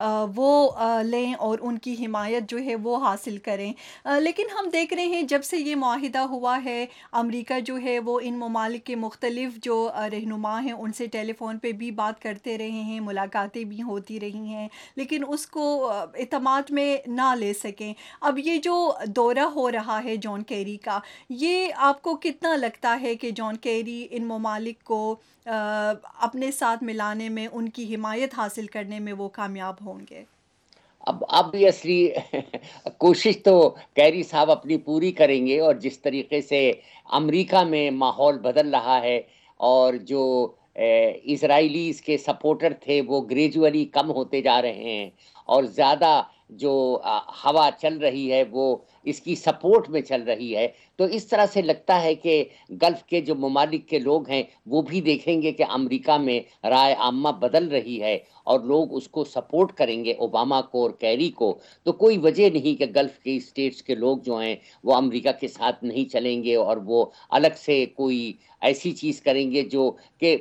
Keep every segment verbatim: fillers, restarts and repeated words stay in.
وہ لیں اور ان کی حمایت جو ہے وہ حاصل کریں. لیکن ہم دیکھ رہے ہیں جب سے یہ معاہدہ ہوا ہے، امریکہ جو ہے وہ ان ممالک کے مختلف جو رہنما ہیں ان سے ٹیلی فون پہ بھی بات کرتے رہے ہیں، ملاقاتیں بھی ہوتی رہی ہیں، لیکن اس کو اعتماد میں نہ لے سکیں. اب یہ جو دورہ ہو رہا ہے جان کیری کا، یہ آپ کو کتنا لگتا ہے کہ جان کیری ان ممالک کو اپنے ساتھ ملانے میں، ان کی حمایت حاصل کرنے میں وہ کامیاب ہوں گے؟ اب آبویسلی کوشش تو کیری صاحب اپنی پوری کریں گے، اور جس طریقے سے امریکہ میں ماحول بدل رہا ہے اور جو اسرائیلیز کے سپورٹر تھے وہ گریجولی کم ہوتے جا رہے ہیں، اور زیادہ جو ہوا چل رہی ہے وہ اس کی سپورٹ میں چل رہی ہے، تو اس طرح سے لگتا ہے کہ گلف کے جو ممالک کے لوگ ہیں وہ بھی دیکھیں گے کہ امریکہ میں رائے عامہ بدل رہی ہے اور لوگ اس کو سپورٹ کریں گے، اوباما کو اور کیری کو. تو کوئی وجہ نہیں کہ گلف کے اسٹیٹس کے لوگ جو ہیں وہ امریکہ کے ساتھ نہیں چلیں گے اور وہ الگ سے کوئی ایسی چیز کریں گے جو کہ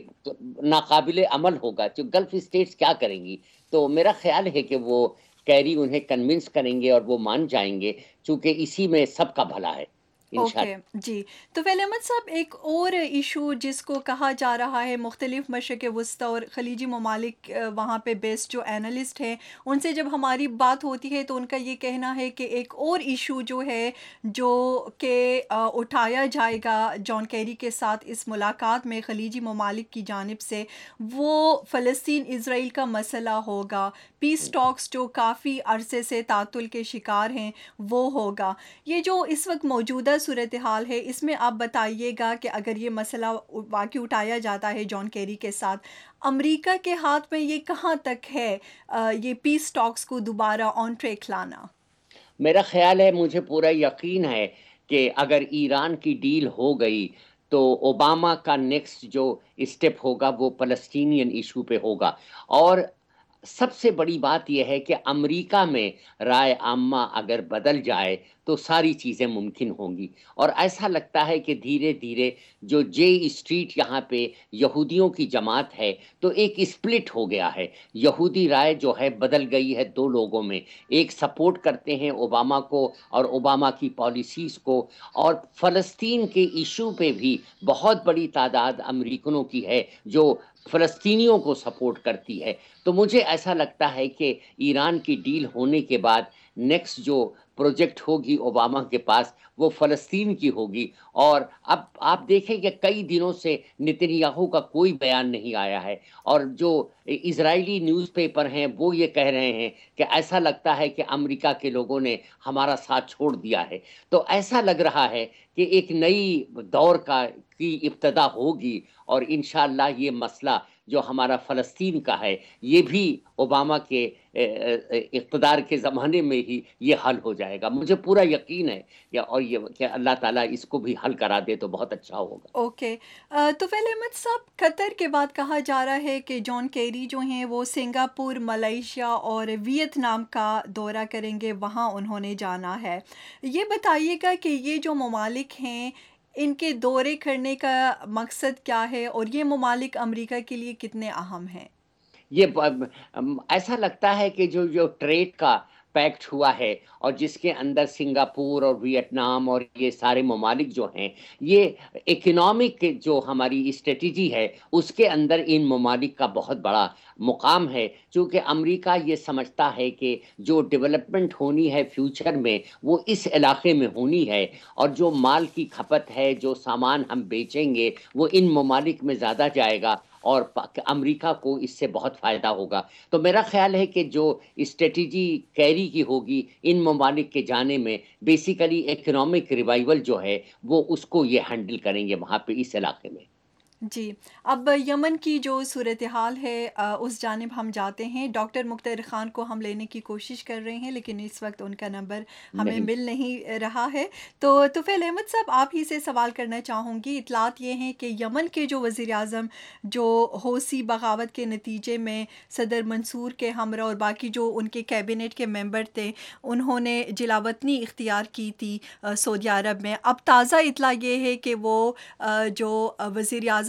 ناقابل عمل ہوگا. جو گلف اسٹیٹس کیا کریں گی؟ تو میرا خیال ہے کہ وہ کیری انہیں کنونس کریں گے اور وہ مان جائیں گے، چونکہ اسی میں سب کا بھلا ہے اوکے انشاءاللہ. جی. تو فیل احمد صاحب، ایک اور ایشو جس کو کہا جا رہا ہے، مختلف مشرق وسطی اور خلیجی ممالک وہاں پہ بیسڈ جو اینالسٹ ہیں ان سے جب ہماری بات ہوتی ہے تو ان کا یہ کہنا ہے کہ ایک اور ایشو جو ہے جو کہ اٹھایا جائے گا جان کیری کے ساتھ اس ملاقات میں خلیجی ممالک کی جانب سے، وہ فلسطین اسرائیل کا مسئلہ ہوگا. پیس ٹاکس جو کافی عرصے سے تعطل کے شکار ہیں وہ ہوگا. یہ جو اس وقت موجودہ صورتحال ہے اس میں آپ بتائیے گا کہ اگر یہ مسئلہ واقعی اٹھایا جاتا ہے جان کیری کے ساتھ، امریکہ کے ہاتھ میں یہ کہاں تک ہے یہ پیس ٹاکس کو دوبارہ آن ٹریک لانا؟ میرا خیال ہے، مجھے پورا یقین ہے کہ اگر ایران کی ڈیل ہو گئی تو اوباما کا نیکسٹ جو اسٹیپ ہوگا وہ فلسطینین ایشو پہ ہوگا. اور سب سے بڑی بات یہ ہے کہ امریکہ میں رائے عامہ اگر بدل جائے تو ساری چیزیں ممکن ہوں گی. اور ایسا لگتا ہے کہ دھیرے دھیرے جو جے اسٹریٹ یہاں پہ یہودیوں کی جماعت ہے تو ایک اسپلٹ ہو گیا ہے. یہودی رائے جو ہے بدل گئی ہے دو لوگوں میں، ایک سپورٹ کرتے ہیں اوباما کو اور اوباما کی پالیسیز کو، اور فلسطین کے ایشو پہ بھی بہت بڑی تعداد امریکنوں کی ہے جو فلسطینیوں کو سپورٹ کرتی ہے. تو مجھے ایسا لگتا ہے کہ ایران کی ڈیل ہونے کے بعد نیکسٹ جو پروجیکٹ ہوگی اوباما کے پاس وہ فلسطین کی ہوگی. اور اب آپ دیکھیں کہ کئی دنوں سے نتن یاہو کا کوئی بیان نہیں آیا ہے، اور جو اسرائیلی نیوز پیپر ہیں وہ یہ کہہ رہے ہیں کہ ایسا لگتا ہے کہ امریکہ کے لوگوں نے ہمارا ساتھ چھوڑ دیا ہے. تو ایسا لگ رہا ہے کہ ایک نئی دور کا کی ابتدا ہوگی، اور انشاءاللہ یہ مسئلہ جو ہمارا فلسطین کا ہے یہ بھی اوباما کے اقتدار کے زمانے میں ہی یہ حل ہو جائے گا. مجھے پورا یقین ہے، اور یہ کہ اللہ تعالیٰ اس کو بھی حل کرا دے تو بہت اچھا ہوگا. اوکے. تو فیل احمد صاحب، قطر کے بعد کہا جا رہا ہے کہ جان کیری جو ہیں وہ سنگاپور، ملائیشیا اور ویتنام کا دورہ کریں گے، وہاں انہوں نے جانا ہے. یہ بتائیے گا کہ یہ جو ممالک ہیں ان کے دورے کرنے کا مقصد کیا ہے، اور یہ ممالک امریکہ کے لیے کتنے اہم ہیں؟ یہ ایسا لگتا ہے کہ جو جو ٹریڈ کا پیکٹ ہوا ہے اور جس کے اندر سنگاپور اور ویتنام اور یہ سارے ممالک جو ہیں، یہ اکنامک جو ہماری اسٹریٹجی ہے اس کے اندر ان ممالک کا بہت بڑا مقام ہے. چونکہ امریکہ یہ سمجھتا ہے کہ جو ڈیولپمنٹ ہونی ہے فیوچر میں وہ اس علاقے میں ہونی ہے، اور جو مال کی کھپت ہے، جو سامان ہم بیچیں گے وہ ان ممالک میں زیادہ جائے گا، اور امریکہ کو اس سے بہت فائدہ ہوگا. تو میرا خیال ہے کہ جو اسٹریٹجی کیری کی ہوگی ان ممالک کے جانے میں، بیسیکلی اکنامک ریوائیول جو ہے وہ اس کو یہ ہینڈل کریں گے وہاں پہ اس علاقے میں. جی. اب یمن کی جو صورتحال ہے اس جانب ہم جاتے ہیں. ڈاکٹر مختار خان کو ہم لینے کی کوشش کر رہے ہیں لیکن اس وقت ان کا نمبر ہمیں نہیں. مل نہیں رہا ہے. تو طفیل احمد صاحب، آپ ہی سے سوال کرنا چاہوں گی. اطلاعات یہ ہیں کہ یمن کے جو وزیر اعظم جو حوثی بغاوت کے نتیجے میں صدر منصور کے ہمراہ اور باقی جو ان کے کیبنٹ کے ممبر تھے انہوں نے جلاوطنی اختیار کی تھی سعودی عرب میں. اب تازہ اطلاع یہ ہے کہ وہ جو وزیر اعظم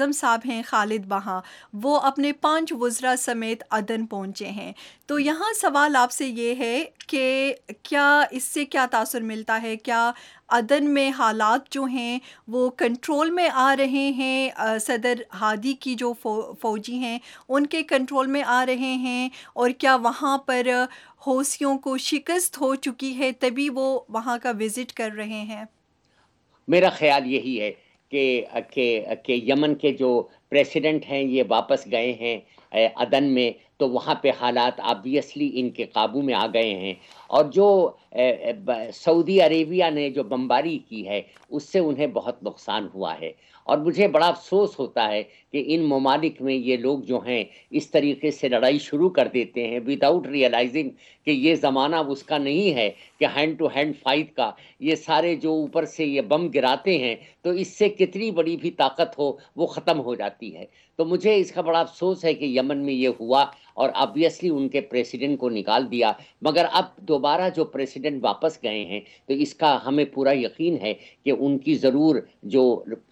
اعظم صاحب ہیں خالد بہاں، وہ اپنے پانچ وزراء سمیت عدن پہنچے ہیں۔ تو یہاں سوال آپ سے یہ ہے کہ کیا اس سے کیا تاثر ملتا ہے؟ کیا عدن میں حالات جو ہیں وہ کنٹرول میں آ رہے ہیں؟ آ، صدر ہادی کی جو فو- فوجی ہیں ان کے کنٹرول میں آ رہے ہیں؟ اور کیا وہاں پر حوثیوں کو شکست ہو چکی ہے تبھی وہ وہاں کا وزٹ کر رہے ہیں؟ میرا خیال یہی ہے کہ کہ کہ یمن کے جو پریسیڈنٹ ہیں یہ واپس گئے ہیں اے، عدن میں، تو وہاں پہ حالات آبویسلی ان کے قابو میں آ گئے ہیں، اور جو اے، اے، ب- سعودی عربیہ نے جو بمباری کی ہے اس سے انہیں بہت نقصان ہوا ہے، اور مجھے بڑا افسوس ہوتا ہے کہ ان ممالک میں یہ لوگ جو ہیں اس طریقے سے لڑائی شروع کر دیتے ہیں وداؤٹ ریئلائزنگ کہ یہ زمانہ اس کا نہیں ہے کہ ہینڈ ٹو ہینڈ فائٹ کا۔ یہ سارے جو اوپر سے یہ بم گراتے ہیں تو اس سے کتنی بڑی بھی طاقت ہو وہ ختم ہو جاتی ہے۔ تو مجھے اس کا بڑا افسوس ہے کہ یمن میں یہ ہوا، اور آبویسلی ان کے پریسیڈنٹ کو نکال دیا، مگر اب دوبارہ جو پریسیڈنٹ واپس گئے ہیں تو اس کا ہمیں پورا یقین ہے کہ ان کی ضرور جو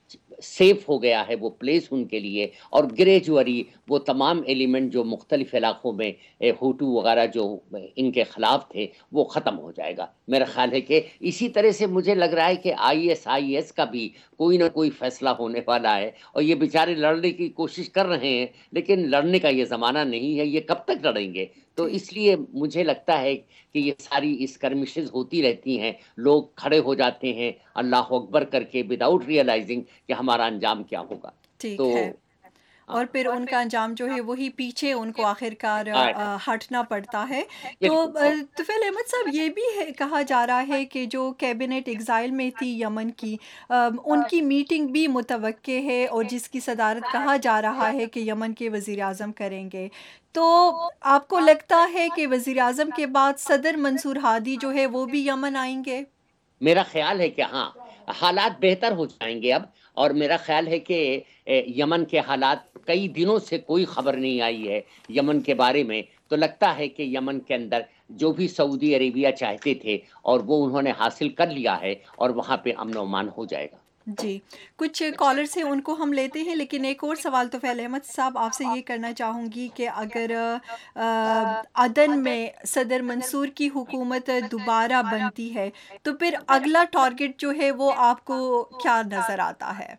سیف ہو گیا ہے وہ پلیس ان کے لیے، اور گریجولی وہ تمام ایلیمنٹ جو مختلف علاقوں میں اے، ہوٹو وغیرہ جو ان کے خلاف تھے وہ ختم ہو جائے گا۔ میرا خیال ہے کہ اسی طرح سے مجھے لگ رہا ہے کہ آئی ایس آئی ایس کا بھی کوئی نہ کوئی فیصلہ ہونے والا ہے، اور یہ بیچارے لڑنے کی کوشش کر رہے ہیں لیکن لڑنے کا یہ زمانہ نہیں ہے، یہ کب تک لڑیں گے؟ تو جی اس لیے مجھے لگتا ہے کہ یہ ساری اسکرمشز ہوتی رہتی ہیں، لوگ کھڑے ہو جاتے ہیں اللہ اکبر کر کے وداؤٹ ریئلائزنگ کہ ہمارا انجام کیا ہوگا۔ ٹھیک تو ہے، ہاں، اور پھر ان کا انجام جو ہے وہی پیچھے ان کو آخر کار آ- آ، ہٹنا پڑتا ہے۔ تو بالکل آ، طفیل احمد صاحب، یہ بھی ہے کہا جا رہا ہے کہ جو کیبنٹ ایگزائل میں تھی یمن کی، آم، ان کی میٹنگ بھی متوقع ہے، اور جس کی صدارت کہا جا رہا ہے کہ یمن کے وزیر اعظم کریں گے۔ تو آپ کو لگتا ہے کہ وزیر اعظم کے بعد صدر منصور ہادی جو ہے وہ بھی یمن آئیں گے؟ میرا خیال ہے کہ ہاں، حالات بہتر ہو جائیں گے اب، اور میرا خیال ہے کہ اے، یمن کے حالات کئی دنوں سے کوئی خبر نہیں آئی ہے یمن کے بارے میں، تو لگتا ہے کہ یمن کے اندر جو بھی سعودی عربیہ چاہتے تھے اور وہ انہوں نے حاصل کر لیا ہے، اور وہاں پہ امن و امان ہو جائے گا۔ جی، کچھ کالرز ہیں ان کو ہم لیتے ہیں، لیکن ایک اور سوال تو فیل احمد صاحب آپ سے یہ کرنا چاہوں گی کہ اگر آ، عدن میں صدر منصور کی حکومت دوبارہ بنتی ہے تو پھر اگلا ٹارگٹ جو ہے وہ آپ کو کیا نظر آتا ہے؟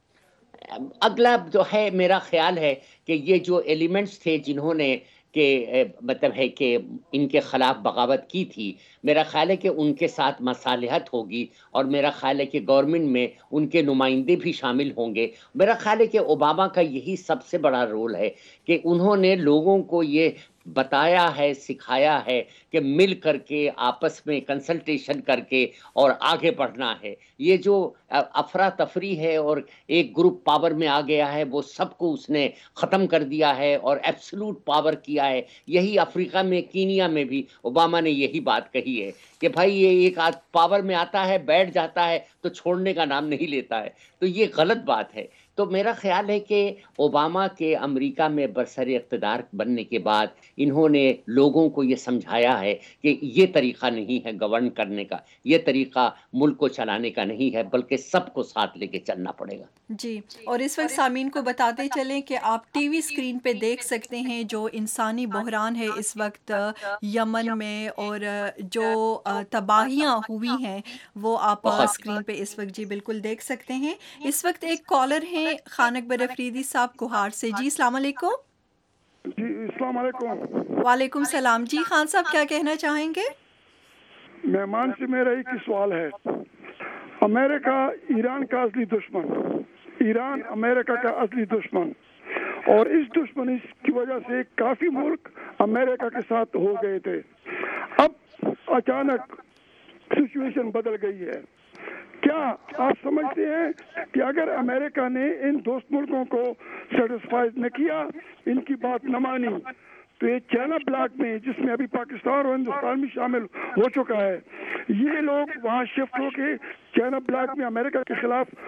اگلا جو ہے میرا خیال ہے کہ یہ جو ایلیمنٹس تھے جنہوں نے کہ اے، مطلب ہے کہ ان کے خلاف بغاوت کی تھی، میرا خیال ہے کہ ان کے ساتھ مصالحت ہوگی، اور میرا خیال ہے کہ گورنمنٹ میں ان کے نمائندے بھی شامل ہوں گے۔ میرا خیال ہے کہ اوباما کا یہی سب سے بڑا رول ہے کہ انہوں نے لوگوں کو یہ بتایا ہے، سکھایا ہے کہ مل کر کے آپس میں کنسلٹیشن کر کے اور آگے بڑھنا ہے۔ یہ جو افراتفری ہے اور ایک گروپ پاور میں آ گیا ہے وہ سب کو اس نے ختم کر دیا ہے اور ایبسلوٹ پاور کیا ہے۔ یہی افریقہ میں، کینیا میں بھی اوباما نے یہی بات کہی ہے کہ بھائی یہ ایک آدھ پاور میں آتا ہے، بیٹھ جاتا ہے تو چھوڑنے کا نام نہیں لیتا ہے، تو یہ غلط بات ہے۔ تو میرا خیال ہے کہ اوباما کے امریکہ میں برسر اقتدار بننے کے بعد انہوں نے لوگوں کو یہ سمجھایا ہے کہ یہ طریقہ نہیں ہے گورن کرنے کا، یہ طریقہ ملک کو چلانے کا نہیں ہے، بلکہ سب کو ساتھ لے کے چلنا پڑے گا۔ جی، اور اس وقت سامعین کو بتاتے چلیں کہ آپ ٹی وی اسکرین پہ دیکھ سکتے ہیں جو انسانی بحران ہے اس وقت یمن میں، اور جو آ، تباہیاں ہوئی ہیں وہ آپ بہت اسکرین پہ اس وقت جی بالکل دیکھ سکتے ہیں۔ اس وقت ایک کالر ہیں خان اکبر افریدی صاحب کوہاٹ سے۔ جی السلام علیکم۔ جی السلام علیکم۔ وعلیکم السلام جی، خان صاحب کیا کہنا چاہیں گے؟ مہمان سے میرا ایک ہی سوال ہے، امریکہ ایران کا اصلی دشمن، ایران امریکہ کا اصلی دشمن، اور اس دشمنی کی وجہ سے کافی ملک امریکہ کے ساتھ ہو گئے تھے، اب اچانک سچویشن بدل گئی ہے۔ کیا آپ سمجھتے ہیں کہ اگر امریکہ نے ان دوست ملکوں کو سیٹسفائی نہ کیا، ان کی بات نہ مانی، تو یہ چائنا بلاک میں جس میں ابھی پاکستان اور ہندوستان بھی شامل ہو چکا ہے، یہ لوگ وہاں شفٹ ہو کے چائنا بلاک میں امریکہ کے خلاف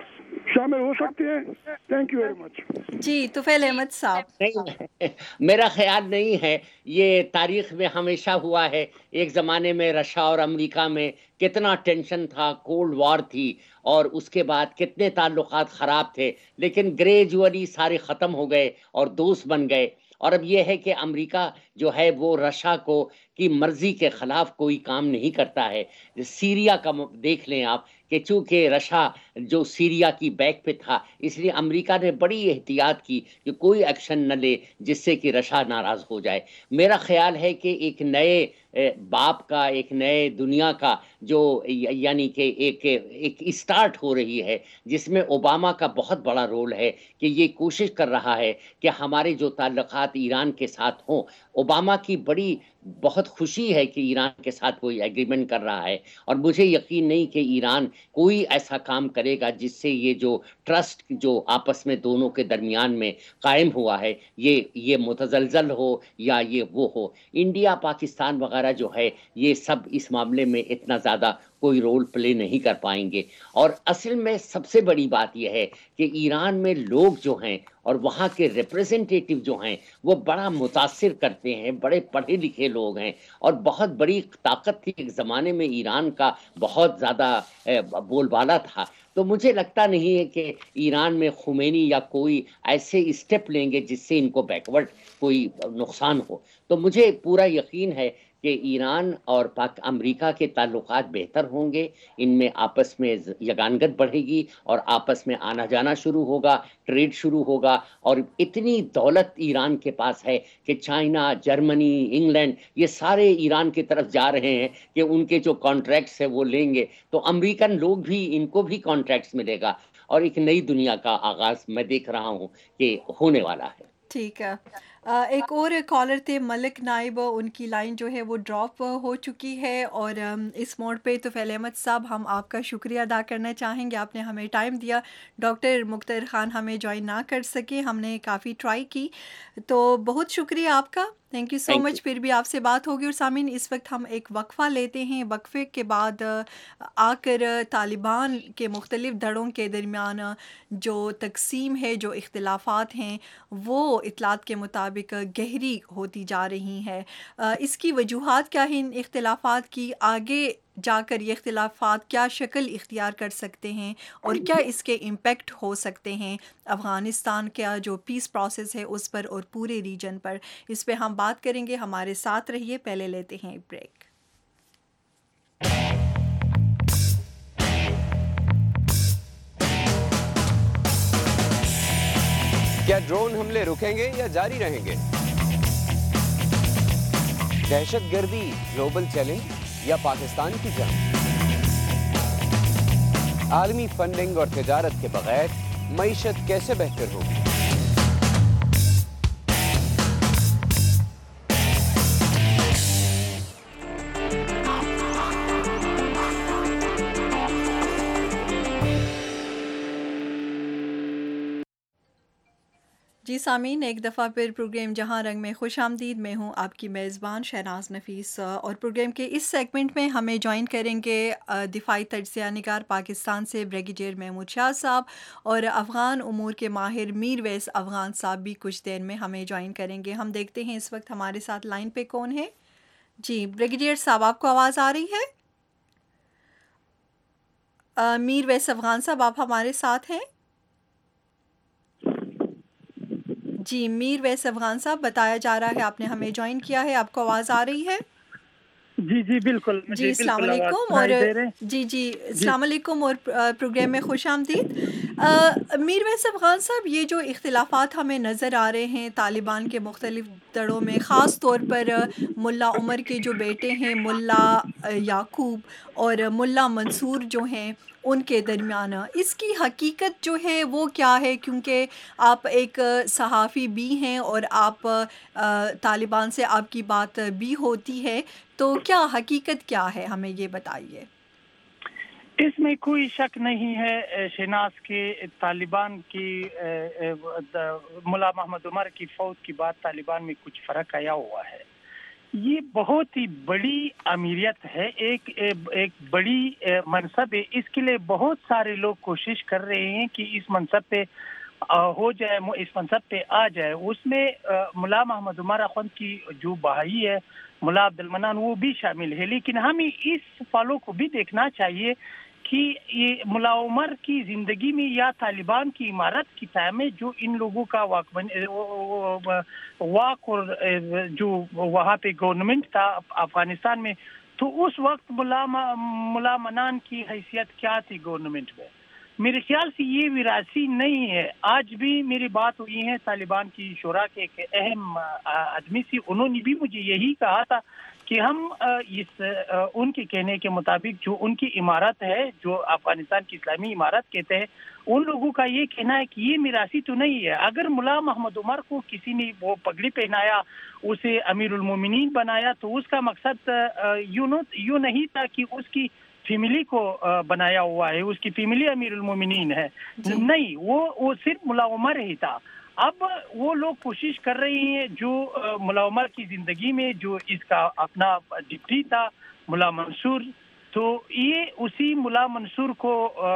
شامل ہو سکتے ہیں؟ Thank you very much. جی طفیل احمد صاحب. نہیں میرا خیال نہیں ہے. یہ تاریخ میں ہمیشہ ہوا ہے. ایک زمانے میں رشیا اور امریکہ میں کتنا ٹینشن تھا, کولڈ وار تھی, اور اس کے بعد کتنے تعلقات خراب تھے, لیکن گریجولی سارے ختم ہو گئے اور دوست بن گئے. اور اب یہ ہے کہ امریکہ جو ہے وہ رشیا کو کی مرضی کے خلاف کوئی کام نہیں کرتا ہے. سیریا کا دیکھ لیں آپ کہ چونکہ رشیا جو سیریا کی بیک پہ تھا, اس لیے امریکہ نے بڑی احتیاط کی کہ کوئی ایکشن نہ لے جس سے کہ رشیا ناراض ہو جائے. میرا خیال ہے کہ ایک نئے باپ کا, ایک نئے دنیا کا جو یعنی کہ ایک ایک اسٹارٹ ہو رہی ہے, جس میں اوباما کا بہت بڑا رول ہے کہ یہ کوشش کر رہا ہے کہ ہمارے جو تعلقات ایران کے ساتھ ہوں. اوباما کی بڑی بہت خوشی ہے کہ ایران کے ساتھ کوئی ایگریمنٹ کر رہا ہے, اور مجھے یقین نہیں کہ ایران کوئی ایسا کام کرے گا جس سے یہ جو ٹرسٹ جو آپس میں دونوں کے درمیان میں قائم ہوا ہے یہ یہ متزلزل ہو یا یہ وہ ہو. انڈیا پاکستان وغیرہ جو ہے یہ سب اس معاملے میں اتنا زیادہ کوئی رول پلے نہیں کر پائیں گے. اور اصل میں سب سے بڑی بات یہ ہے کہ ایران میں لوگ جو ہیں اور وہاں کے ریپریزنٹیٹیو جو ہیں وہ بڑا متاثر کرتے ہیں, بڑے پڑھے لکھے لوگ ہیں, اور بہت بڑی طاقت تھی ایک زمانے میں ایران کا, بہت زیادہ بول بالا تھا. تو مجھے لگتا نہیں ہے کہ ایران میں خمینی یا کوئی ایسے اسٹیپ لیں گے جس سے ان کو بیکورڈ کوئی نقصان ہو. تو مجھے پورا یقین ہے کہ ایران اور پاک امریکہ کے تعلقات بہتر ہوں گے, ان میں آپس میں یگانگت بڑھے گی اور آپس میں آنا جانا شروع ہوگا, ٹریڈ شروع ہوگا. اور اتنی دولت ایران کے پاس ہے کہ چائنا, جرمنی, انگلینڈ یہ سارے ایران کی طرف جا رہے ہیں کہ ان کے جو کانٹریکٹس ہیں وہ لیں گے. تو امریکن لوگ بھی, ان کو بھی کانٹریکٹس ملے گا, اور ایک نئی دنیا کا آغاز میں دیکھ رہا ہوں کہ ہونے والا ہے. ٹھیک ہے. ایک اور کالر تھے ملک نائب, ان کی لائن جو ہے وہ ڈراپ ہو چکی ہے, اور اس موڈ پہ طفیل احمد صاحب ہم آپ کا شکریہ ادا کرنا چاہیں گے. آپ نے ہمیں ٹائم دیا. ڈاکٹر مختار خان ہمیں جوائن نہ کر سکے, ہم نے کافی ٹرائی کی, تو بہت شکریہ آپ کا. Thank you so much. پھر بھی آپ سے بات ہوگی. اور سامعین اس وقت ہم ایک وقفہ لیتے ہیں, وقفے کے بعد آ کر طالبان کے مختلف دھڑوں کے درمیان جو تقسیم ہے, جو اختلافات ہیں, وہ اطلاعات کے مطابق گہری ہوتی جا رہی ہیں. اس کی وجوہات کیا ہیں ان اختلافات کی, آگے جا کر یہ اختلافات کیا شکل اختیار کر سکتے ہیں, اور کیا اس کے امپیکٹ ہو سکتے ہیں افغانستان کا جو پیس پروسیس ہے اس پر اور پورے ریجن پر, اس پہ ہم بات کریں گے. ہمارے ساتھ رہیے. پہلے لیتے ہیں بریک. کیا ڈرون حملے رکیں گے یا جاری رہیں گے؟ دہشت گردی گلوبل چیلنج یا پاکستان کی جنگ؟ عالمی فنڈنگ اور تجارت کے بغیر معیشت کیسے بہتر ہوگی؟ جی سامعین, ایک دفعہ پھر پروگرام جہاں رنگ میں خوش آمدید. میں ہوں آپ کی میزبان شہناز نفیس, اور پروگرام کے اس سیگمنٹ میں ہمیں جوائن کریں گے دفاعی تجزیہ نگار پاکستان سے بریگیڈیئر محمود شاہ صاحب, اور افغان امور کے ماہر میر ویس افغان صاحب بھی کچھ دیر میں ہمیں جوائن کریں گے. ہم دیکھتے ہیں اس وقت ہمارے ساتھ لائن پہ کون ہے. جی بریگیڈیئر صاحب, آپ کو آواز آ رہی ہے؟ میر ویس افغان صاحب, آپ ہمارے ساتھ ہیں؟ جی میر ویس افغان صاحب, بتایا جا رہا ہے آپ نے ہمیں جوائن کیا ہے. آپ کو آواز آ رہی ہے؟ جی جی بالکل. جی السلام علیکم. اور جی جی السلام علیکم اور پروگرام میں خوش آمدید. میر ویس افغان صاحب, یہ جو اختلافات ہمیں نظر آ رہے ہیں طالبان کے مختلف دڑوں میں, خاص طور پر ملا عمر کے جو بیٹے ہیں ملا یعقوب اور ملا منصور جو ہیں ان کے درمیان, اس کی حقیقت جو ہے وہ کیا ہے؟ کیونکہ آپ ایک صحافی بھی ہیں اور آپ طالبان سے آپ کی بات بھی ہوتی ہے, تو کیا حقیقت کیا ہے, ہمیں یہ بتائیے. اس میں کوئی شک نہیں ہے شہناز کے طالبان کی ملا محمد عمر کی فوت کی بعد طالبان میں کچھ فرق آیا ہوا ہے. یہ بہت ہی بڑی امیریت ہے، ایک ایک بڑی منصب ہے. اس کے لیے بہت سارے لوگ کوشش کر رہے ہیں کہ اس منصب پہ ہو جائے، اس منصب پہ آ جائے. اس میں ملا محمد عمر اخوند کی جو بہائی ہے، ملا عبد المنان، وہ بھی شامل ہے. لیکن ہمیں اس فالو کو بھی دیکھنا چاہیے کہ یہ ملا عمر کی زندگی میں یا طالبان کی عمارت کی ٹائم میں جو ان لوگوں کا واک واک اور جو وہاں پہ گورنمنٹ تھا افغانستان میں، تو اس وقت ملا ملا منان کی حیثیت کیا تھی گورنمنٹ میں؟ میرے خیال سے یہ وراثی نہیں ہے. آج بھی میری بات ہوئی ہے طالبان کی شورا کے ایک اہم آدمی سے، انہوں نے بھی مجھے یہی کہا تھا کہ ہم اس ان کے کہنے کے مطابق جو ان کی عمارت ہے، جو افغانستان کی اسلامی عمارت کہتے ہیں، ان لوگوں کا یہ کہنا ہے کہ یہ میراثی تو نہیں ہے. اگر ملا محمد عمر کو کسی نے وہ پگڑی پہنایا، اسے امیر المومنین بنایا، تو اس کا مقصد یوں نہیں تھا کہ اس کی فیملی کو بنایا ہوا ہے، اس کی فیملی امیر المومنین ہے. نہیں، وہ وہ صرف ملا عمر ہی تھا. اب وہ لوگ کوشش کر رہے ہیں، جو ملا عمر کی زندگی میں جو اس کا اپنا ڈپٹی تھا ملا منصور، تو یہ اسی ملا منصور کو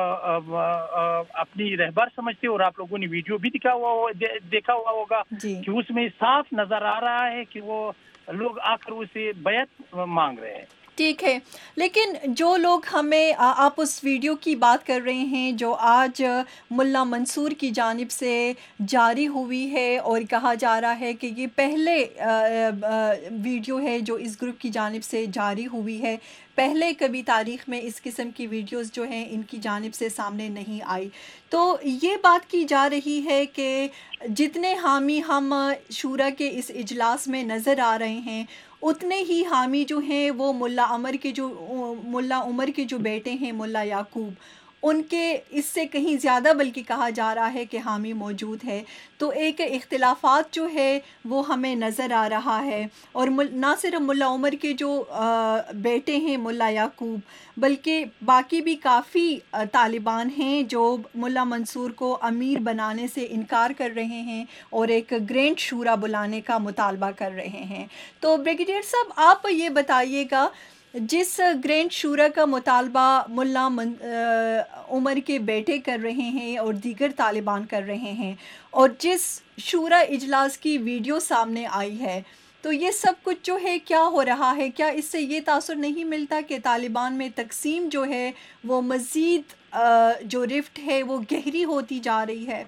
اپنی رہبر سمجھتے. اور آپ لوگوں نے ویڈیو بھی دیکھا ہوا دیکھا ہوا ہوگا کہ اس میں صاف نظر آ رہا ہے کہ وہ لوگ آ کر اسے بیعت مانگ رہے ہیں. ٹھیک ہے، لیکن جو لوگ ہمیں آپ اس ویڈیو کی بات کر رہے ہیں جو آج ملا منصور کی جانب سے جاری ہوئی ہے، اور کہا جا رہا ہے کہ یہ پہلے ویڈیو ہے جو اس گروپ کی جانب سے جاری ہوئی ہے. پہلے کبھی تاریخ میں اس قسم کی ویڈیوز جو ہیں ان کی جانب سے سامنے نہیں آئی. تو یہ بات کی جا رہی ہے کہ جتنے حامی ہم شورا کے اس اجلاس میں نظر آ رہے ہیں، اتنے ہی حامی جو ہیں وہ ملا عمر کے جو ملا عمر کے جو بیٹے ہیں ملا یعقوب، ان کے اس سے کہیں زیادہ بلکہ کہا جا رہا ہے کہ حامی موجود ہے. تو ایک اختلافات جو ہے وہ ہمیں نظر آ رہا ہے. اور نہ صرف ملا عمر کے جو بیٹے ہیں ملا یعقوب، بلکہ باقی بھی کافی طالبان ہیں جو ملا منصور کو امیر بنانے سے انکار کر رہے ہیں اور ایک گرینڈ شورا بلانے کا مطالبہ کر رہے ہیں. تو بریگیڈیئر صاحب، آپ یہ بتائیے گا، جس گرینڈ شورا کا مطالبہ ملا عمر کے بیٹے کر رہے ہیں اور دیگر طالبان کر رہے ہیں، اور جس شورا اجلاس کی ویڈیو سامنے آئی ہے، تو یہ سب کچھ جو ہے کیا ہو رہا ہے؟ کیا اس سے یہ تاثر نہیں ملتا کہ طالبان میں تقسیم جو ہے وہ مزید جو رفٹ ہے وہ گہری ہوتی جا رہی ہے؟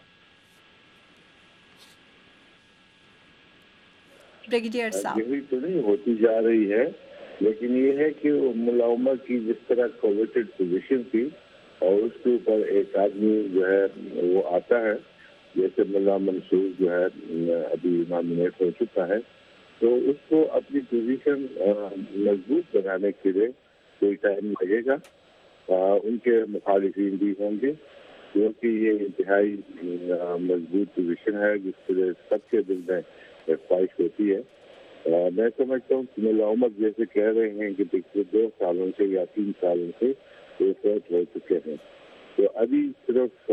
بریگیڈیئر صاحب، گہری تو نہیں ہوتی جا رہی ہے، لیکن یہ ہے کہ ملا عمر کی جس طرح کوویٹڈ پوزیشن تھی اور اس کے اوپر ایک آدمی جو ہے وہ آتا ہے، جیسے ملا منصور جو ہے ابھی نامنیٹ ہو چکا ہے، تو اس کو اپنی پوزیشن مضبوط بنانے کے لیے کوئی ٹائم لگے گا. ان کے مخالفین بھی ہوں گے، کیونکہ یہ انتہائی مضبوط پوزیشن ہے جس کے لیے سب کے دل میں خواہش ہوتی ہے. میں سمجھتا ہوں کہ ملا عمر جیسے کہہ رہے ہیں کہ پچھلے دو سالوں سے یا تین سالوں سے وہ فوت ہو چکے ہیں، تو ابھی صرف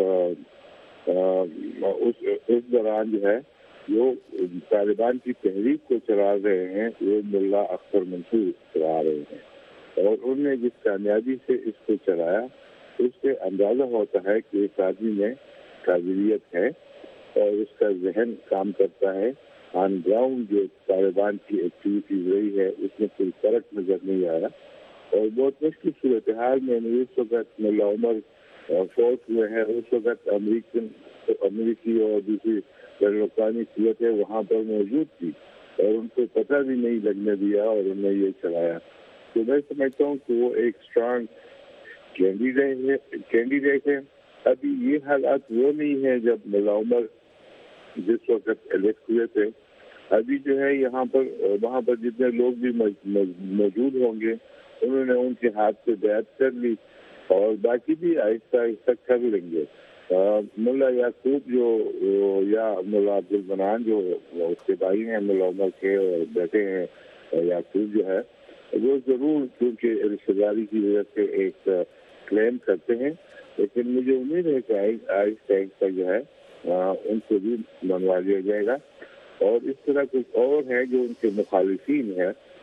اس دوران جو ہے جو طالبان کی تحریک کو چلا رہے ہیں وہ ملا اختر منصور چلا رہے ہیں، اور انہوں نے جس کامیابی سے اس کو چلایا اس سے اندازہ ہوتا ہے کہ اس آدمی میں قابلیت ہے اور اس کا ذہن کام کرتا ہے. آن گراؤنڈ جو طالبان کی ایکٹیویٹیز رہی ہے اس میں کوئی فرق نظر نہیں آیا، اور بہت مشکل صورتحال میں اس وقت ملا عمر فوت ہوئے ہیں. اس وقت امریکن امریکی اور دوسری بین الاقوامی قوتیں وہاں پر موجود تھی اور ان کو پتہ بھی نہیں لگنے دیا اور انہوں نے یہ چلایا. تو میں سمجھتا ہوں کہ وہ ایک اسٹرانگ کینڈیڈیٹ ہے کینڈیڈیٹ ہے ابھی یہ حالات وہ نہیں ہے جب ملا عمر جس وقت الیکٹ ہوئے تھے. ابھی جو ہے یہاں پر وہاں پر جتنے لوگ بھی موجود ہوں گے انہوں نے ان کے ہاتھ سے بیعت کر لی اور باقی بھی آہستہ آہستہ کر لیں گے. ملا یعقوب جو یا ملا عبد المنان جو اس کے بھائی ہیں ملا عمر کے اور بیٹے ہیں یعقوب جو ہے وہ ضرور کیونکہ رشتہ داری کی وجہ سے ایک کلیم کرتے ہیں، لیکن مجھے امید ہے کہ آہستہ آہستہ جو ہے ان کو بھی منوا لیا جائے گا. اور اس طرح کچھ اور ہیں جو ان کے مخالفین ہیں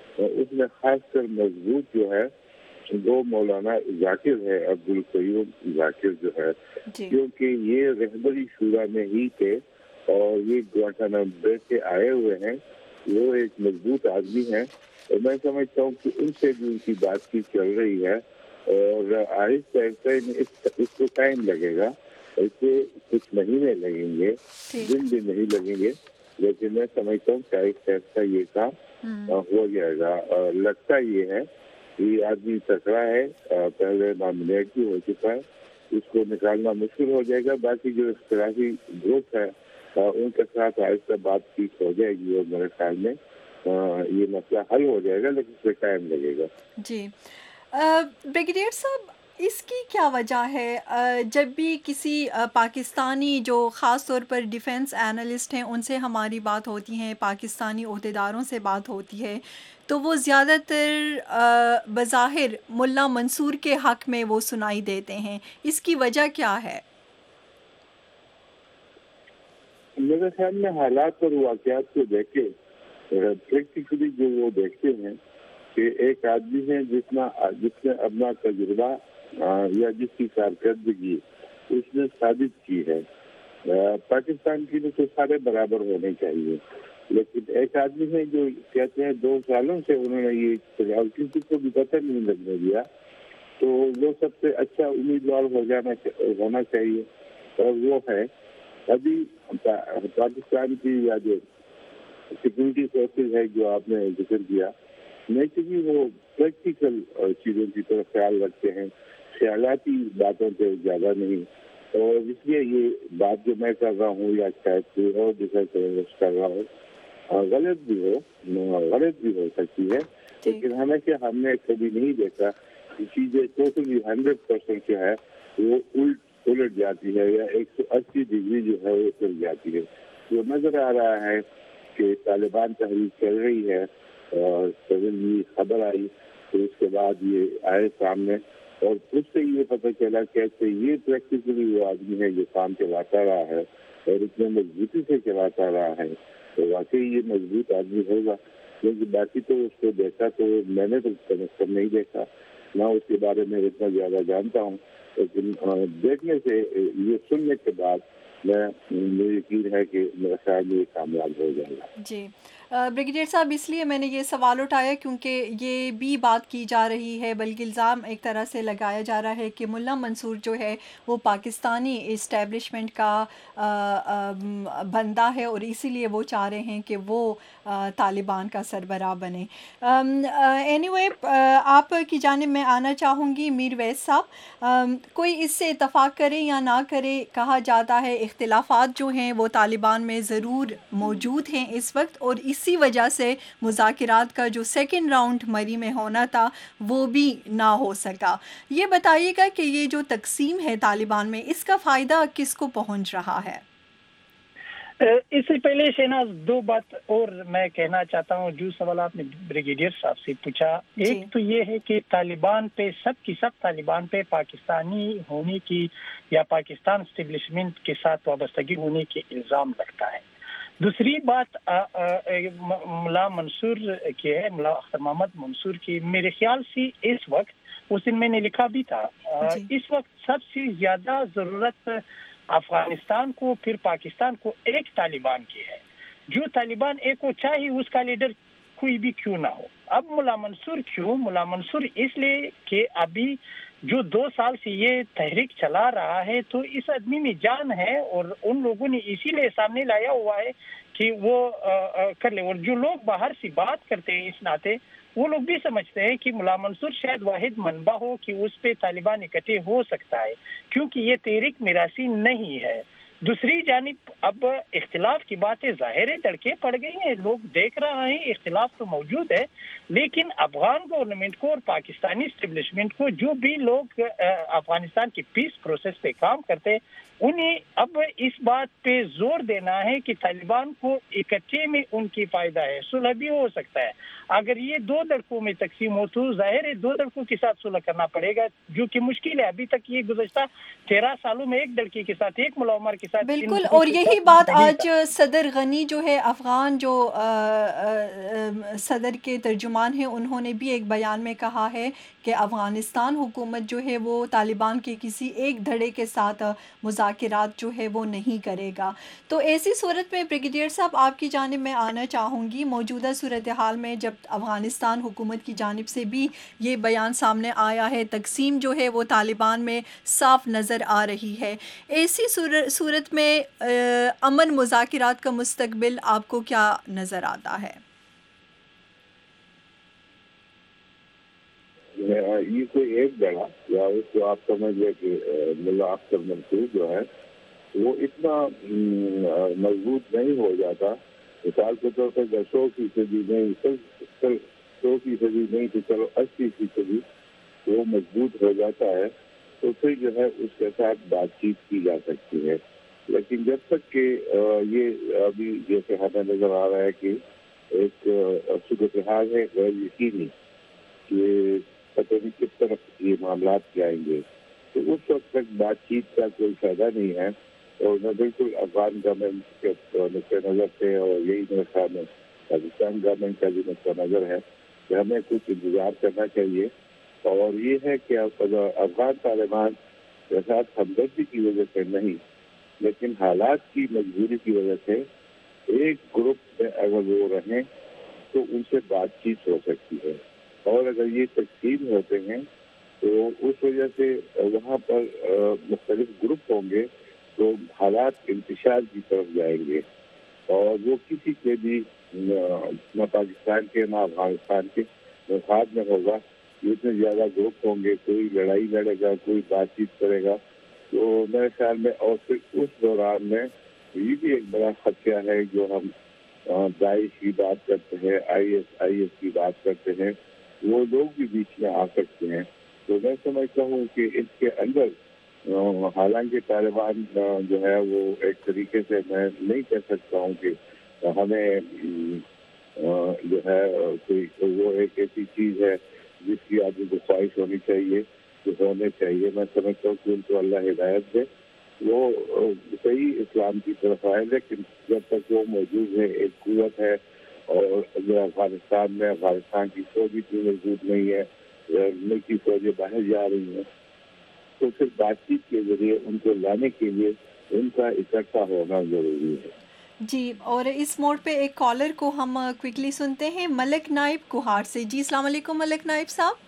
اس میں خاص کر مضبوط جو ہے وہ مولانا ذاکر ہے، عبدالقیوم ذاکر جو ہے، کیونکہ یہ رہبری شورا میں ہی تھے اور یہ گوانٹانامو بے سے آئے ہوئے ہیں، وہ ایک مضبوط آدمی ہیں اور میں سمجھتا ہوں کہ ان سے بھی ان کی بات چیت چل رہی ہے اور آہستہ آہستہ اس کو ٹائم لگے گا، ایسے کچھ مہینے لگیں گے، دن بھی نہیں لگیں گے، لیکن میں سمجھتا ہوں کہ آہستہ آہستہ یہ کام ہو جائے گا۔ لگتا یہ ہے یہ آدمی تکڑا ہے، پہلے نامنیٹ بھی ہو چکا ہے، اس کو نکالنا مشکل ہو جائے گا۔ باقی جو اختلافی گروپ ہے ان کے ساتھ آہستہ بات چیت ہو جائے گی اور میرے خیال میں یہ مسئلہ حل ہو جائے گا، لیکن اس میں ٹائم لگے گا۔ جی بریگیڈیئر صاحب، اس کی کیا وجہ ہے؟ جب بھی کسی پاکستانی جو خاص طور پر ڈیفنس اینالسٹ ہیں ان سے ہماری بات ہوتی ہے، پاکستانی عہدیداروں سے بات ہوتی ہے، تو وہ زیادہ تر بظاہر ملا منصور کے حق میں وہ سنائی دیتے ہیں، اس کی وجہ کیا ہے؟ میرے خیال میں حالات اور واقعات کو دیکھ کے پریکٹیکلی جو وہ دیکھتے ہیں کہ ایک آدمی ہے جس نے جس نے اپنا تجربہ یا جس کی کارکردگی اس نے ثابت کی ہے، پاکستان کی تو سارے برابر ہونے چاہیے، لیکن ایک آدمی ہے جو کہتے ہیں دو سالوں سے انہوں نے یہ کسی کو بھی پتہ نہیں لگنے دیا، تو وہ سب سے اچھا امیدوار ہو جانا ہونا چاہیے، اور وہ ہے ابھی پاکستان کی یا جو سیکورٹی فورسز ہے جو آپ نے ذکر کیا، نیچرلی وہ پریکٹیکل چیزوں کی طرف خیال رکھتے ہیں، خیالاتی باتوں پہ زیادہ نہیں، اور اس لیے یہ بات جو میں کر رہا ہوں یا شاید کوئی اور دوسرا کر رہا ہوں غلط بھی ہو غلط بھی ہو سکتی ہے، لیکن ہمیشہ ہم نے کبھی نہیں دیکھا کہ چیزیں ٹوٹلی ہنڈریڈ پرسینٹ جو ہے وہ الٹ الٹ جاتی ہے یا ایک سو اسی ڈگری جو ہے وہ چل جاتی ہے۔ جو نظر آ رہا ہے کہ طالبان تحریک چل رہی ہے اور سڈنلی خبر آئی تو اس کے بعد یہ آئے سامنے اور اس سے یہ پتہ چلا کیسے یہ پریکٹیکلی وہ آدمی ہے جو کام چلاتا رہا ہے اور اتنے مضبوطی سے چلاتا رہا ہے، تو واقعی یہ مضبوط آدمی ہوگا، کیونکہ باقی تو اس کو دیکھا تو میں نے تو کم از کم نہیں دیکھا، نہ اس کے بارے میں اتنا زیادہ جانتا ہوں، لیکن دیکھنے سے یہ سننے کے بعد میں مجھے یقین ہے کہ میرا خیال میں یہ کامیاب ہو جائے گا۔ جی بریگیڈیئر صاحب، اس لیے میں نے یہ سوال اٹھایا کیونکہ یہ بھی بات کی جا رہی ہے، بلکہ الزام ایک طرح سے لگایا جا رہا ہے کہ ملا منصور جو ہے وہ پاکستانی اسٹیبلشمنٹ کا بندہ ہے اور اسی لیے وہ چاہ رہے ہیں کہ وہ طالبان کا سربراہ بنے۔ اینی وے آپ کی جانب میں آنا چاہوں گی میر ویس صاحب، کوئی اس سے اتفاق کرے یا نہ کرے، کہا جاتا ہے اختلافات جو ہیں وہ طالبان میں ضرور موجود ہیں اس وقت، اور اسی وجہ سے مذاکرات کا جو سیکنڈ راؤنڈ مری میں ہونا تھا وہ بھی نہ ہو سکا۔ یہ بتائیے گا کہ یہ جو تقسیم ہے طالبان میں، اس کا فائدہ کس کو پہنچ رہا ہے؟ اس سے پہلے شہناز دو بات اور میں کہنا چاہتا ہوں جو سوال آپ نے بریگیڈیئر صاحب سے پوچھا، ایک تو یہ ہے کہ طالبان پہ سب کی سب طالبان پہ پاکستانی ہونے کی یا پاکستان اسٹیبلشمنٹ کے ساتھ وابستگی ہونے کے الزام لگتا ہے۔ دوسری بات ملا منصور کی ہے، ملا اختر محمد منصور کی، میرے خیال سے اس وقت، اس دن میں نے لکھا بھی تھا، اس وقت سب سے زیادہ ضرورت افغانستان کو پھر پاکستان کو ایک طالبان کی ہے، جو طالبان ایک ہو چاہے اس کا لیڈر کوئی بھی کیوں نہ ہو۔ اب ملا منصور کیوں؟ ملا منصور اس لیے کہ ابھی جو دو سال سے یہ تحریک چلا رہا ہے تو اس آدمی میں جان ہے اور ان لوگوں نے اسی لیے سامنے لایا ہوا ہے کہ وہ کر لے، اور جو لوگ باہر سے بات کرتے ہیں اس ناطے وہ لوگ بھی سمجھتے ہیں کہ ملا منصور شاید واحد منبع ہو کہ اس پہ طالبان اکٹھے ہو سکتا ہے، کیونکہ یہ تحریک میراثی نہیں ہے۔ دوسری جانب اب اختلاف کی باتیں ظاہر دڑکے پڑ گئی ہیں، لوگ دیکھ رہے ہیں اختلاف تو موجود ہے، لیکن افغان گورنمنٹ کو اور پاکستانی اسٹیبلشمنٹ کو جو بھی لوگ افغانستان کی پیس پروسیس پہ کام کرتے انہیں اب اس بات پہ زور دینا ہے کہ طالبان کو اکٹھے میں ان کی فائدہ ہے، صلح بھی ہو سکتا ہے۔ اگر یہ دو دھڑکوں میں تقسیم ہو تو ظاہر ہے دو دھڑکوں کے ساتھ صلح کرنا پڑے گا، جو کہ مشکل ہے۔ ابھی تک یہ گزشتہ تیرہ سالوں میں ایک دھڑکے کے ساتھ، ایک ملا عمر کے ساتھ بالکل، اور یہی بات آج صدر غنی جو ہے افغان جو آ، آ، صدر کے ترجمان ہیں انہوں نے بھی ایک بیان میں کہا ہے کہ افغانستان حکومت جو ہے وہ طالبان کے کسی ایک دھڑے کے ساتھ مذاکرات جو ہے وہ نہیں کرے گا۔ تو ایسی صورت میں بریگیڈیئر صاحب آپ کی جانب میں آنا چاہوں گی، موجودہ صورتحال میں جب افغانستان حکومت کی جانب سے بھی یہ بیان سامنے آیا ہے، تقسیم جو ہے وہ طالبان میں صاف نظر آ رہی ہے، ایسی صورت میں امن مذاکرات کا مستقبل آپ کو کیا نظر آتا ہے؟ یہ کوئی ایک جگہ یا اس کو آپ سمجھ لیں کہ ملا اختر منصور جو ہے وہ اتنا مضبوط نہیں ہو جاتا، مثال کے طور پر سو فیصدی نہیں سو فیصدی نہیں تو چلو اسی فیصدی وہ مضبوط ہو جاتا ہے تو پھر جو ہے اس کے ساتھ بات چیت کی جا سکتی ہے۔ لیکن جب تک کہ یہ ابھی جیسے ہمیں نظر آ رہا ہے کہ ایک صورتحال ہے غیر یقینی کہ پتہ نہیں کس طرف یہ معاملات جائیں گے، تو اس وقت تک بات چیت کا کوئی فائدہ نہیں ہے۔ اور میں بالکل افغان گورنمنٹ کے نقطۂ نظر سے اور یہی میرے خیال میں پاکستان گورنمنٹ کا بھی نقطۂ نظر ہے کہ ہمیں کچھ انتظار کرنا چاہیے، اور یہ ہے کہ افغان طالبان کے ساتھ ہمدردی کی وجہ سے نہیں لیکن حالات کی مجبوری کی وجہ سے ایک گروپ میں اگر وہ رہیں تو ان سے بات چیت ہو سکتی ہے، اور اگر یہ تقسیم ہوتے ہیں تو اس وجہ سے وہاں پر مختلف گروپ ہوں گے تو حالات انتشار کی طرف جائیں گے، اور وہ کسی کے بھی نہ پاکستان کے نہ افغانستان کے مفاد میں ہوگا۔ اتنے زیادہ گروپ ہوں گے، کوئی لڑائی لڑے گا، کوئی بات چیت کرے گا، تو میرے خیال میں اور پھر اس دوران میں یہ بھی ایک بڑا خدشہ ہے جو ہم داعش کی بات کرتے ہیں، آئی ایس آئی ایس کی بات کرتے ہیں، وہ لوگ بھی بیچ میں آ سکتے ہیں۔ تو میں سمجھتا ہوں کہ اس کے اندر حالانکہ طالبان جو ہے وہ ایک طریقے سے میں نہیں کہہ سکتا ہوں کہ ہمیں جو ہے کوئی وہ ایک ایسی چیز ہے جس کی آدمی کو خواہش ہونی چاہیے جو ہونے چاہیے، میں سمجھتا ہوں کہ ان کو اللہ ہدایت دے، وہ صحیح اسلام کی طرف آئے، لیکن جب تک وہ موجود ہے ایک قوت ہے، اور جو افغانستان میں افغانستان کی فوج اتنی مضبوط نہیں ہے، ملکی فوجیں باہر جا رہی ہیں، تو پھر بات چیت کے ذریعے ان کو لانے کے لیے ان کا اکٹھا ہونا ضروری ہے۔ جی، اور اس موڑ پہ ایک کالر کو ہم کوئکلی سنتے ہیں، ملک نائب کوہاٹ سے۔ جی السلام علیکم ملک نائب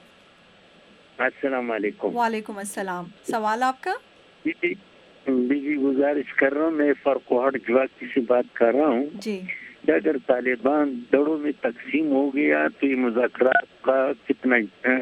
صاحب۔ السلام علیکم۔ وعلیکم السلام، سوال آپ کا؟ جی جی گزارش کر رہا ہوں، میں فرقوہٹ جواکی سے بات کر رہا ہوں جی کہ اگر طالبان دڑوں میں تقسیم ہو گیا تو یہ مذاکرات کا کتنا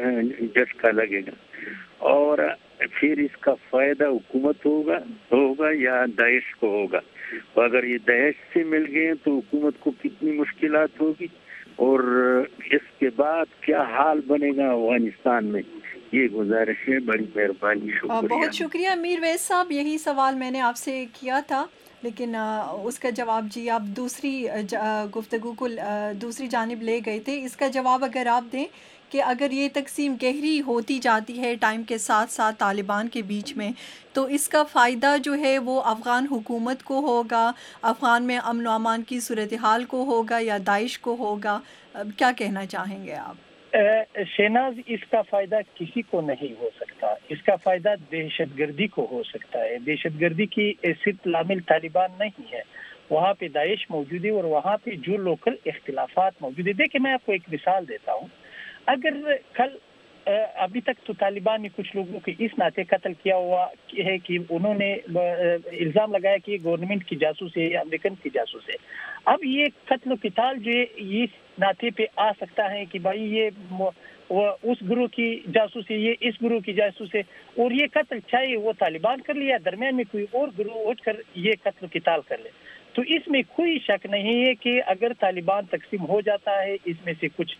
جھٹکا لگے گا، اور پھر اس کا فائدہ حکومت ہوگا ہوگا یا داعش کو ہوگا، اور اگر یہ داعش سے مل گئے تو حکومت کو کتنی مشکلات ہوگی، اور اس کے بعد کیا حال بنے گا افغانستان میں؟ یہ گزارش ہے، بڑی مہربانی، شکریہ۔ بہت شکریہ امیر ویس صاحب، یہی سوال میں نے آپ سے کیا تھا، لیکن اس کا جواب جی آپ دوسری گفتگو کو دوسری جانب لے گئے تھے۔ اس کا جواب اگر آپ دیں کہ اگر یہ تقسیم گہری ہوتی جاتی ہے ٹائم کے ساتھ ساتھ طالبان کے بیچ میں، تو اس کا فائدہ جو ہے وہ افغان حکومت کو ہوگا، افغان میں امن و امان کی صورتحال کو ہوگا، یا داعش کو ہوگا؟ کیا کہنا چاہیں گے آپ؟ شہناز، اس کا فائدہ کسی کو نہیں ہو سکتا، اس کا فائدہ دہشت گردی کو ہو سکتا ہے۔ دہشت گردی کی صرف لامل طالبان نہیں ہے، وہاں پہ داعش موجود ہے، اور وہاں پہ جو لوکل اختلافات موجود ہے۔ دیکھیں میں آپ کو ایک مثال دیتا ہوں، اگر کل ابھی تک تو طالبان نے کچھ لوگوں کو اس ناطے قتل کیا ہوا ہے کہ انہوں نے الزام لگایا کہ یہ گورنمنٹ کی جاسوس ہے یا امریکن کی جاسوس ہے۔ اب یہ قتل و قتال جو ہے یہ ناطے پہ آ سکتا ہے کہ بھائی یہ اس گروہ کی جاسوس ہے، یہ اس گروہ کی جاسوس ہے، اور یہ قتل چاہے وہ طالبان کر لے یا درمیان میں کوئی اور گروہ اٹھ کر یہ قتل و قتال کر لے، تو اس میں کوئی شک نہیں ہے کہ اگر طالبان تقسیم ہو جاتا ہے، اس میں سے کچھ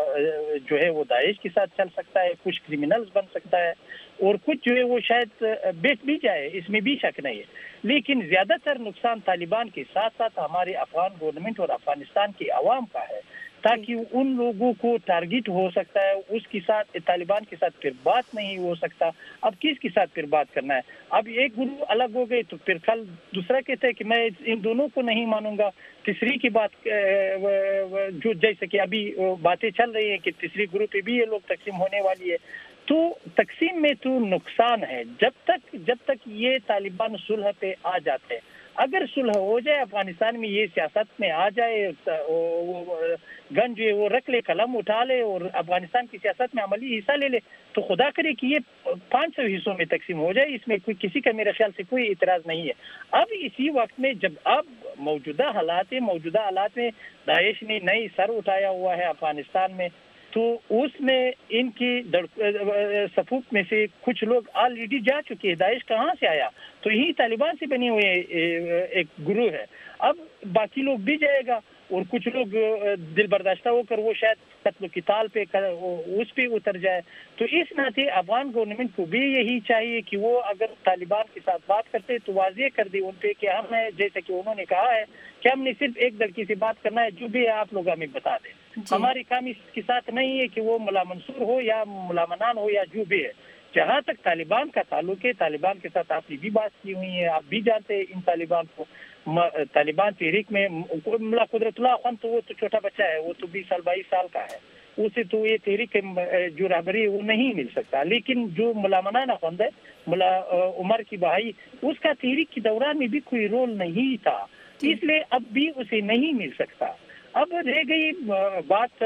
جو ہے وہ داعش کے ساتھ چل سکتا ہے، کچھ کرمنلز بن سکتا ہے، اور کچھ جو ہے وہ شاید بیچ بھی جائے، اس میں بھی شک نہیں ہے۔ لیکن زیادہ تر نقصان طالبان کے ساتھ ساتھ ہمارے افغان گورنمنٹ اور افغانستان کے عوام کا ہے۔ تاکہ ان لوگوں کو ٹارگٹ ہو سکتا ہے, اس کے ساتھ طالبان کے ساتھ پھر بات نہیں ہو سکتا. اب کس کے ساتھ پھر بات کرنا ہے؟ اب ایک گروہ الگ ہو گئے تو پھر کل دوسرا کہتا ہے کہ میں ان دونوں کو نہیں مانوں گا. تیسری کی بات جو جیسے کہ ابھی باتیں چل رہی ہیں کہ تیسری گروپ پہ بھی یہ لوگ تقسیم ہونے والی ہے. تو تقسیم میں تو نقصان ہے جب تک جب تک یہ طالبان صلح پہ آ جاتے ہیں. اگر صلح ہو جائے افغانستان میں, یہ سیاست میں آ جائے, گن جو ہے وہ رکھ لے, قلم اٹھا لے اور افغانستان کی سیاست میں عملی حصہ لے لے, تو خدا کرے کہ یہ پانچ سو حصوں میں تقسیم ہو جائے. اس میں کوئی کسی کا میرے خیال سے کوئی اعتراض نہیں ہے. اب اسی وقت میں جب اب موجودہ حالات موجودہ حالات میں داعش نے نئی سر اٹھایا ہوا ہے افغانستان میں, تو اس میں ان کی صفوف میں سے کچھ لوگ آلریڈی جا چکے ہیں. داعش کہاں سے آیا؟ تو یہی طالبان سے بنے ہوئے ایک گروہ ہے. اب باقی لوگ بھی جائے گا اور کچھ لوگ دل برداشتہ ہو کر وہ شاید قتل و قتال پہ اس پہ اتر جائے. تو اس ناطے افغان گورنمنٹ کو بھی یہی چاہیے کہ وہ اگر طالبان کے ساتھ بات کرتے تو واضح کر دے ان پہ کہ ہم نے, جیسے کہ انہوں نے کہا ہے کہ ہم نے صرف ایک لڑکی سے بات کرنا ہے, جو بھی ہے آپ لوگ ہمیں بتا دیں. ہماری کام اس کے ساتھ نہیں ہے کہ وہ ملا منصور ہو یا ملا منان ہو یا جو بھی ہے. جہاں تک طالبان کا تعلق ہے, طالبان کے ساتھ آپ نے بھی بات کی ہوئی ہے, آپ بھی جانتے ہیں ان طالبان کو. طالبان تحریک میں ملا قدرت اللہ خان تو وہ تو چھوٹا بچہ ہے, وہ تو بیس سال بائیس سال کا ہے, اسے تو یہ تحریک جو رہبری ہے وہ نہیں مل سکتا. لیکن جو ملا منان خان ہے, ملا عمر کی بھائی, اس کا تحریک کے دوران میں بھی کوئی رول نہیں تھا, اس لیے اب بھی اسے نہیں مل سکتا. اب رہ گئی بات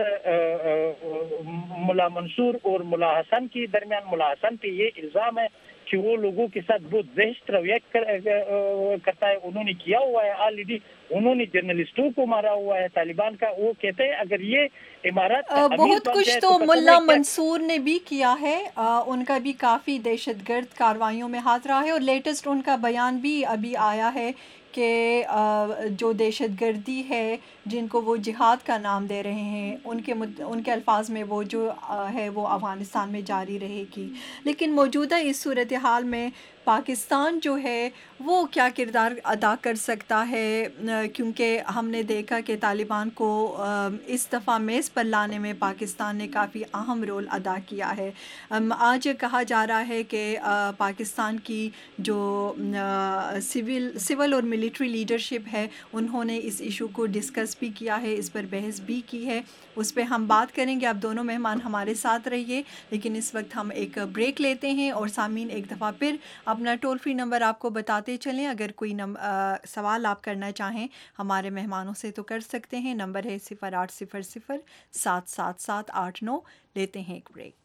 ملا منصور اور ملا حسن کے درمیان. ملا حسن پہ یہ الزام ہے کہ وہ لوگوں کے ساتھ بہت دہشت رویہ کرتا ہے, انہوں نے کیا ہوا ہے آلریڈی, انہوں نے جرنلسٹوں کو مارا ہوا ہے طالبان کا. وہ کہتے ہیں اگر یہ امارات بہت کچھ تو ملا منصور نے بھی کیا ہے, ان کا بھی کافی دہشت گرد کارروائیوں میں ہاتھ رہا ہے, اور لیٹسٹ ان کا بیان بھی ابھی آیا ہے کہ جو دہشت گردی ہے جن کو وہ جہاد کا نام دے رہے ہیں, ان کے ان کے الفاظ میں وہ جو ہے وہ افغانستان میں جاری رہے گی. لیکن موجودہ اس صورتحال میں پاکستان جو ہے وہ کیا کردار ادا کر سکتا ہے؟ کیونکہ ہم نے دیکھا کہ طالبان کو اس دفعہ میز پر لانے میں پاکستان نے کافی اہم رول ادا کیا ہے. آج کہا جا رہا ہے کہ پاکستان کی جو سول سول اور ملٹری لیڈرشپ ہے انہوں نے اس ایشو کو ڈسکس بھی کیا ہے, اس پر بحث بھی کی ہے, اس پہ ہم بات کریں گے. آپ دونوں مہمان ہمارے ساتھ رہیے, لیکن اس وقت ہم ایک بریک لیتے ہیں. اور سامعین ایک دفعہ پھر اپنا ٹول فری نمبر آپ کو بتاتے چلیں, اگر کوئی سوال آپ کرنا چاہیں ہمارے مہمانوں سے تو کر سکتے ہیں. نمبر ہے صفر آٹھ صفر صفر سات سات سات آٹھ نو. لیتے ہیں ایک بریک.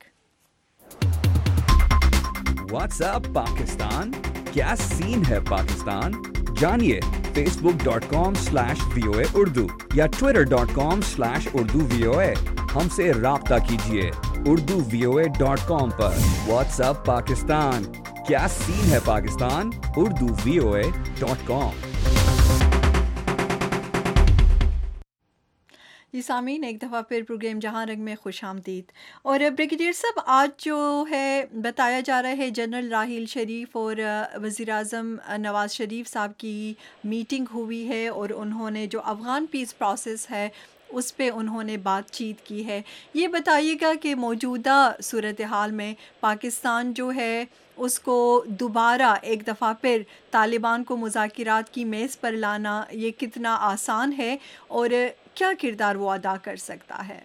واٹس اپ پاکستان, کیا سین ہے پاکستان؟ جانیے Facebook dot com slash V O A Urdu یا Twitter dot com slash Urdu V O A. ہم سے رابطہ کیجیے Urdu V O A dot com پر. واٹس اپ پاکستان, کیا سین ہے Pakistan? Urdu V O A dot com. جی سامعین, ایک دفعہ پھر پروگرام جہاں رنگ میں خوش آمدید. اور بریگیڈیئر صاحب, آج جو ہے بتایا جا رہا ہے جنرل راحیل شریف اور وزیر اعظم نواز شریف صاحب کی میٹنگ ہوئی ہے, اور انہوں نے جو افغان پیس پروسیس ہے اس پہ انہوں نے بات چیت کی ہے. یہ بتائیے گا کہ موجودہ صورتحال میں پاکستان جو ہے اس کو دوبارہ ایک دفعہ پھر طالبان کو مذاکرات کی میز پر لانا یہ کتنا آسان ہے, اور کیا کردار وہ ادا کر سکتا ہے؟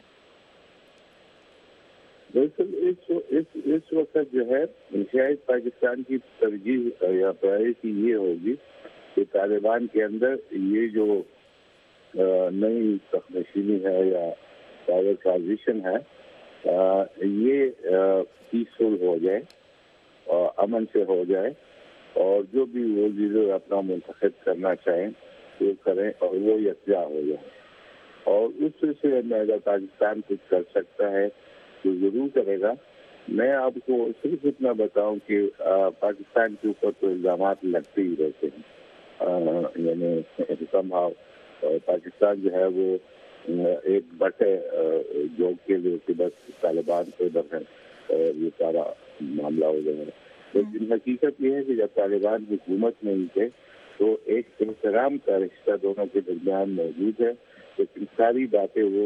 دراصل اس اس وقت جو ہے شاید پاکستان کی ترجیح یا پرائرٹی یہ ہوگی کہ طالبان کے اندر یہ جو نئی تخنشینی ہے یا پاور ٹرانزیشن ہے یہ پیسفل ہو جائے اور امن سے ہو جائے, اور جو بھی وہ لیڈر اپنا منتخب کرنا چاہیں وہ کریں اور وہ یکجا ہو جائے. اور اس سلسلے میں اگر پاکستان کچھ کر سکتا ہے تو ضرور کرے گا. میں آپ کو صرف اتنا بتاؤں کہ پاکستان کے اوپر تو الزامات لگتے ہی رہتے ہیں, یعنی سمہاؤ پاکستان جو ہے وہ ایک بٹے جوک کے لیے کہ بس طالبان کو ادھر ہے یہ سارا معاملہ ہو گیا ہے. لیکن حقیقت یہ ہے کہ جب طالبان حکومت نہیں تھے تو ایک احترام کا رشتہ دونوں کے درمیان موجود ہے, لیکن ساری باتیں وہ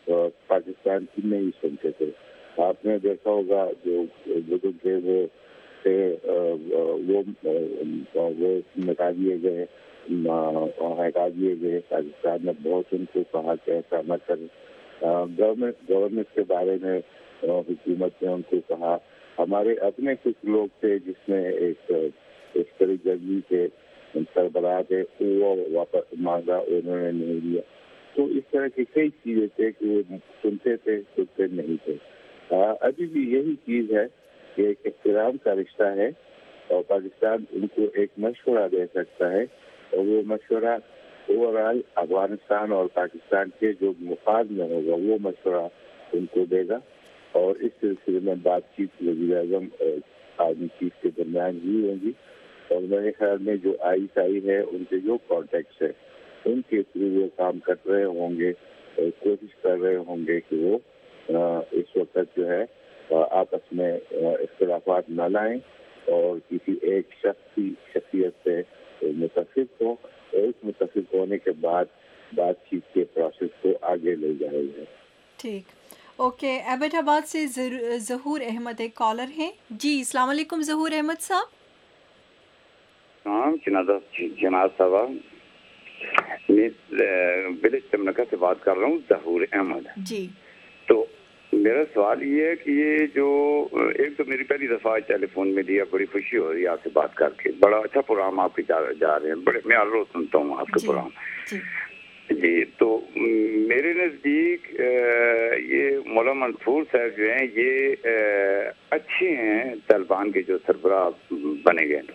پاکستان کی نہیں سنتے تھے. آپ نے دیکھا ہوگا جو بزرگ تھے وہ تھے وہ وہ مٹا دیے گئے, ہٹا دیے گئے. پاکستان نے بہت ان کو کہا کہ ایسا نہ کریں. گورنمنٹ گورنمنٹ کے بارے میں حکومت نے ان کو کہا. ہمارے اپنے کچھ لوگ تھے جس نے ایک ایک طرح جنگی کے سربراہ تھے, وہ واپس مانگا, انہوں نے نہیں لیا. تو اس طرح کی کئی چیزیں تھے کہ وہ سنتے تھے سنتے نہیں تھے. ابھی بھی یہی چیز ہے کہ ایک احترام کا رشتہ ہے اور پاکستان ان کو ایک مشورہ دے سکتا ہے, اور وہ مشورہ اوور آل افغانستان اور پاکستان کے جو مفاد میں ہوگا وہ مشورہ ان کو دے گا. اور اس سلسلے میں بات چیت وزیر اعظم اور آرمی چیف کے درمیان ہی ہوگی. اور میرے خیال میں جو آئی آئی ہے ان کے جو کانٹیکٹس ہے ان کے تھرو وہ کام کر رہے ہوں گے, کوشش کر رہے ہوں گے کہ وہ اس وقت جو ہے آپس میں اختلافات نہ لائیں اور کسی ایک شخص کی شخصیت سے متفق ہوں, اور اس متفق ہونے کے بعد بات چیت کے پروسیس کو آگے لے جائے گا. ٹھیک, اوکے. ایبٹ آباد سے ظہور احمد ایک کالر ہیں. جی السلام علیکم ظہور احمد صاحب. ہاں جناب جناب صاحب, میں ولیج تمنکا سے بات کر رہا ہوں, ظہور احمد. جی تو میرا سوال یہ ہے کہ یہ جو ایک تو میری پہلی دفعہ ٹیلی فون میں دیا, بڑی خوشی ہو رہی ہے آپ سے بات کر کے. بڑا اچھا پروگرام آپ کے جا رہے ہیں, بڑے میں ہر روز سنتا ہوں آپ کے پروگرام. جی تو میرے نزدیک یہ مولانا منصور صاحب جو ہیں یہ اچھے ہیں طالبان کے جو سربراہ بنے گئے.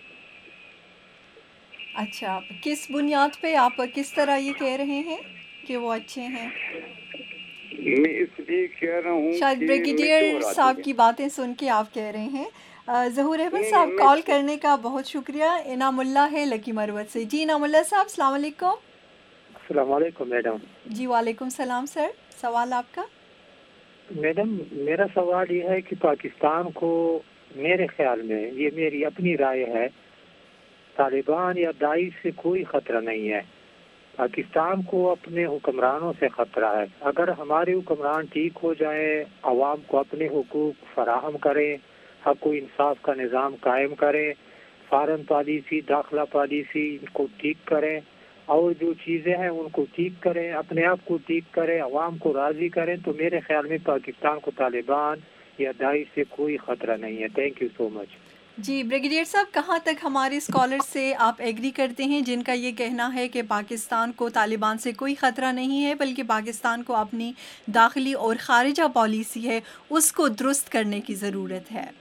اچھا, کس بنیاد پہ آپ کس طرح یہ کہہ رہے ہیں کہ وہ اچھے ہیں؟ میں اس لیے کہہ رہا ہوں شاید بریگیڈیئر صاحب کی باتیں سن کے آپ کہہ رہے ہیں. ظہور احمد صاحب کال کرنے کا بہت شکریہ. انعام اللہ ہے لکی مروت سے. جی انعام اللہ صاحب السلام علیکم. السلام علیکم میڈم. جی وعلیکم السلام سر, سوال آپ کا. میڈم میرا سوال یہ ہے کہ پاکستان کو میرے خیال میں, یہ میری اپنی رائے ہے, طالبان یا داعش سے کوئی خطرہ نہیں ہے. پاکستان کو اپنے حکمرانوں سے خطرہ ہے. اگر ہمارے حکمران ٹھیک ہو جائیں, عوام کو اپنے حقوق فراہم کریں, حق و انصاف کا نظام قائم کریں, فارن پالیسی داخلہ پالیسی ان کو ٹھیک کریں, اور جو چیزیں ہیں ان کو ٹھیک کریں, اپنے آپ کو ٹھیک کریں, عوام کو راضی کریں, تو میرے خیال میں پاکستان کو طالبان یا داعش سے کوئی خطرہ نہیں ہے. Thank you so much. جی بریگیڈیئر صاحب, کہاں تک ہمارے اسکالر سے آپ ایگری کرتے ہیں جن کا یہ کہنا ہے کہ پاکستان کو طالبان سے کوئی خطرہ نہیں ہے, بلکہ پاکستان کو اپنی داخلی اور خارجہ پالیسی ہے اس کو درست کرنے کی ضرورت ہے؟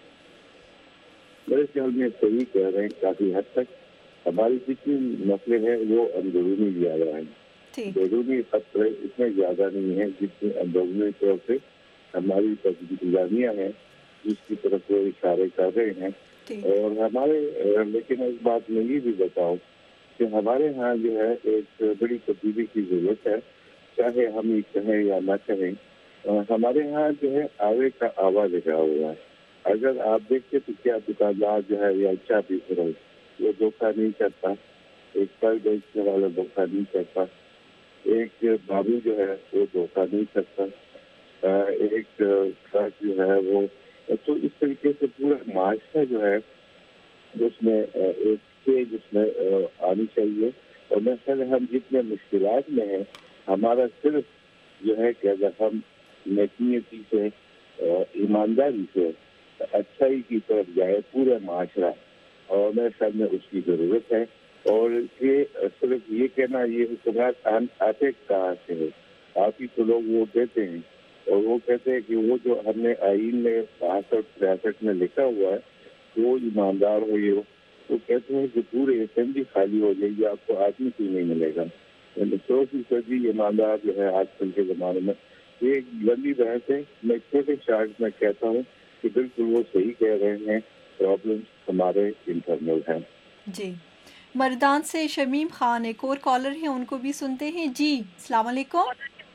میرے خیال میں صحیح کہہ رہے ہیں. کافی حد تک ہماری جتنی مسئلے ہیں وہ اندرونی زیادہ ہیں, بیرونی خطرے اتنے زیادہ نہیں ہیں جتنے اندرونی طور سے ہماری انتظامیہ ہے جس کی طرف وہ اشارے کر رہے ہیں. اور ہمارے لیکن ایک بات میں یہ بھی بتاؤں کہ ہمارے ہاں جو ہے ایک بڑی تبدیلی کی ضرورت ہے, چاہے ہم یہ کہیں یا نہ کہیں. ہمارے ہاں جو ہے آوے کا آوا لگا ہوا ہے. اگر آپ دیکھتے تو کیا دکاندار جو ہے یا اچھا بھی کرو وہ دھوکہ نہیں کرتا, ایک پھل بیچنے والا دھوکہ نہیں کرتا, ایک بابو جو ہے وہ دھوکہ نہیں کرتا, ایک ٹرک جو ہے وہ. تو اس طریقے سے پورا معاشرہ جو ہے اس میں ایک چیز اس میں آنی چاہیے. اور مثلا ہم جتنے مشکلات میں ہیں, ہمارا صرف جو ہے کہ اگر ہم نیکیتی سے ایمانداری سے اچھائی کی طرف جائے پورا معاشرہ, اور میرے خیال میں اس کی ضرورت ہے. اور یہ صرف یہ کہنا یہ حکومت آتے کہاں سے ہے, آپ ہی تو لوگ ووٹ دیتے ہیں, اور وہ کہتے ہیں کہ وہ جو ہم نے آئین میں باسٹھ تریسٹھ میں لکھا ہوا ہے وہ ایماندار ہو, یہ وہ کہتے ہیں کہ پورے اسمبلی خالی ہو جائے گی, آپ کو آدمی کیوں نہیں ملے گا. سو فیصدی ایماندار جو ہے آج کل کے زمانے میں, یہ ایک لمبی بحث ہے. میں چھوٹے شارٹ میں کہتا ہوں کہ بالکل وہ صحیح کہہ رہے ہیں, پرابلم ہمارے انٹرنل ہیں. جی مردان سے شمیم خان ایک اور کالر ہیں, ان کو بھی سنتے ہیں. جی السلام علیکم.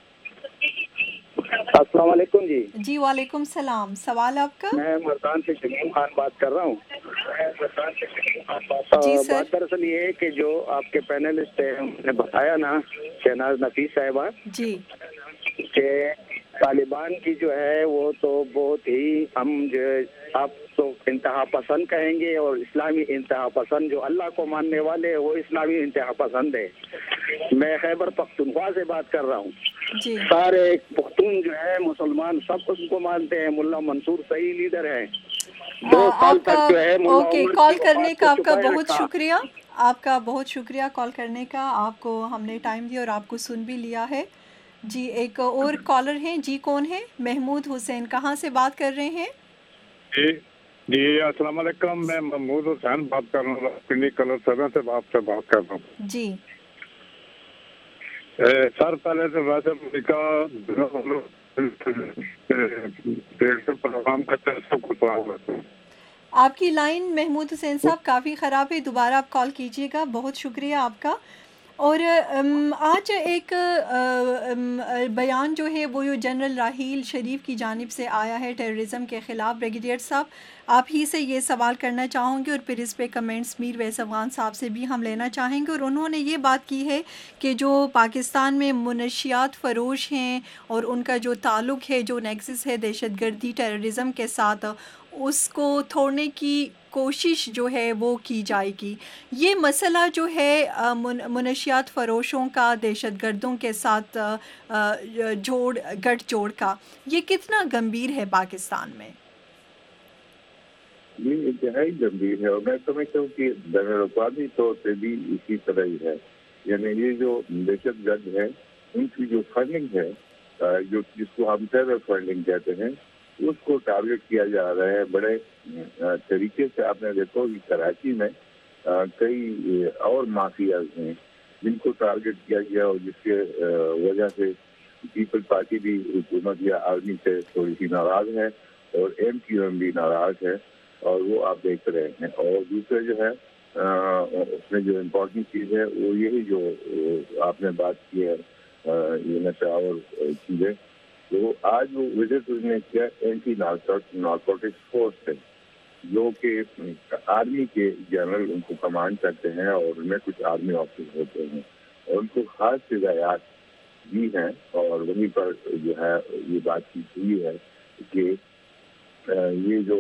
السلام علیکم. جی جی وعلیکم السلام, سوال آپ کا. میں مردان سے شمیم خان بات کر رہا ہوں. جی سر. بات دراصل یہ ہے کہ جو آپ کے پینلسٹ ہیں انہوں نے بتایا نا, شہناز نفیس صاحبہ, جی کہ طالبان کی جو ہے وہ تو بہت ہی ہم جو ہے آپ تو انتہا پسند کہیں گے، اور اسلامی انتہا پسند جو اللہ کو ماننے والے ہیں وہ اسلامی انتہا پسند ہے. میں خیبر پختونخوا سے بات کر رہا ہوں. جی. سارے پختون جو ہے مسلمان سب اس کو مانتے ہیں. ملا منصور صحیح لیڈر ہیں. دو سال آپ کا تک جو ہے ملا اوکے عمر کال کی کرنے وفات کا کو آپ کا چھپائے بہت رکھا. شکریہ. آپ کا بہت شکریہ کال کرنے کا. آپ کو ہم نے ٹائم دیا اور آپ کو سن بھی لیا ہے. جی ایک اور کالر ہیں. جی کون ہے؟ محمود حسین. کہاں سے بات کر رہے ہیں؟ جی جی السلام علیکم. میں محمود حسین بات کر رہا ہوں. کنی کلر سر سے آپ سے بات کر رہا ہوں. جی سر پہلے سے ویسے امریکہ پروگرام کرتے ہیں سب کچھ. آپ کی لائن محمود حسین صاحب کافی خراب ہے. دوبارہ آپ کال کیجیے گا. بہت شکریہ آپ کا. اور آج ایک بیان جو ہے وہ جنرل راحیل شریف کی جانب سے آیا ہے ٹیررزم کے خلاف. بریگیڈیئر صاحب آپ ہی سے یہ سوال کرنا چاہوں گی اور پھر اس پہ کمنٹس میر ویس افغان صاحب سے بھی ہم لینا چاہیں گے. اور انہوں نے یہ بات کی ہے کہ جو پاکستان میں منشیات فروش ہیں اور ان کا جو تعلق ہے جو نیکسس ہے دہشت گردی ٹیررزم کے ساتھ اس کو توڑنے کی کوشش جو ہے وہ کی جائے گی. یہ مسئلہ جو ہے منشیات فروشوں کا دہشت گردوں کے ساتھ جوڑ گٹھ جوڑ کا یہ کتنا گمبھیر ہے پاکستان میں؟ یہ انتہائی گمبھیر ہے اور میں سمجھتا ہوں کہ بین الاقوامی طور پہ بھی اسی طرح ہی ہے. یعنی یہ جو دہشت گرد ہے ان کی جو فنڈنگ ہے جو جس کو ہم ٹیرر فنڈنگ کہتے ہیں اس کو ٹارگیٹ کیا جا رہا ہے بڑے طریقے سے. آپ نے دیکھو کہ کراچی میں کئی اور مافیاز ہیں جن کو ٹارگیٹ کیا گیا اور جس کے وجہ سے پیپل پارٹی بھی حکومت یا آرمی سے تھوڑی سی ناراض ہے اور ایم کیو ایم بھی ناراض ہے اور وہ آپ دیکھ رہے ہیں. اور دوسرے جو ہے اس میں جو امپورٹنٹ چیز ہے وہ یہی جو آپ نے بات کی ہے یہ نشہ اور چیزیں. تو آج وہ وزٹ نے کیا اینٹی نارکوٹکس فورس ہے جو کہ آرمی کے جنرل ان کو کمانڈ کرتے ہیں اور ان میں کچھ آرمی آفیسر ہوتے ہیں اور ان کو خاص ہدایات دی ہیں. اور وہیں پر جو ہے یہ بات چیت ہوئی ہے کہ یہ جو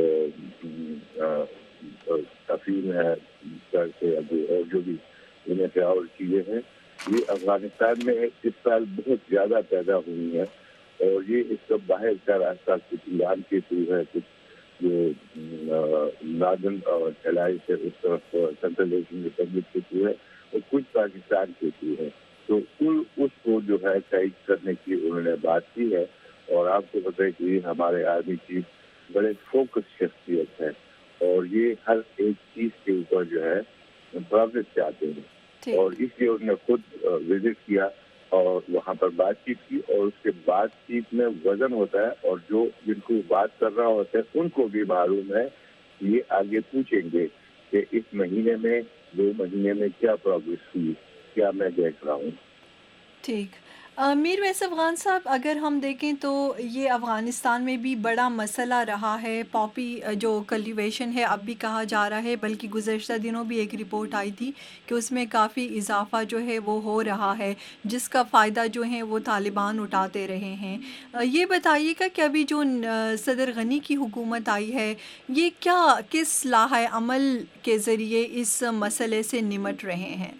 تفہیم ہے اور جو بھی ان سے اور چیزیں ہیں یہ افغانستان میں اس سال بہت زیادہ پیدا ہوئی ہیں اور یہ اس کا باہر کا راستہ کچھ ایران کے تھرو ہے, کچھ جو ناردن اور علائی سے اس طرف سینٹرل ایشین ریپبلک کے تھرو ہے اور کچھ پاکستان کے تھرو ہے. تو اس کو جو ہے تائید کرنے کی انہوں نے بات کی ہے. اور آپ کو پتہ ہے کہ ہمارے آرمی چیف بڑے فوکس شخصیت ہے اور یہ ہر ایک چیز کے اوپر جو ہے پروگریس چاہتے ہیں اور اس لیے انہوں نے خود وزٹ کیا اور وہاں پر بات چیت کی اور اس کے بات چیت میں وزن ہوتا ہے اور جو جن کو بات کر رہا ہوتا ہے ان کو بھی معلوم ہے یہ آگے پوچھیں گے کہ اس مہینے میں دو مہینے میں کیا پروگریس ہوئی, کیا میں دیکھ رہا ہوں. ٹھیک. میر ویس افغان صاحب اگر ہم دیکھیں تو یہ افغانستان میں بھی بڑا مسئلہ رہا ہے. پاپی جو کلٹیویشن ہے اب بھی کہا جا رہا ہے, بلکہ گزشتہ دنوں بھی ایک رپورٹ آئی تھی کہ اس میں کافی اضافہ جو ہے وہ ہو رہا ہے جس کا فائدہ جو ہے وہ طالبان اٹھاتے رہے ہیں. یہ بتائیے گا کہ ابھی جو صدر غنی کی حکومت آئی ہے یہ کیا کس لائحہ عمل کے ذریعے اس مسئلے سے نمٹ رہے ہیں؟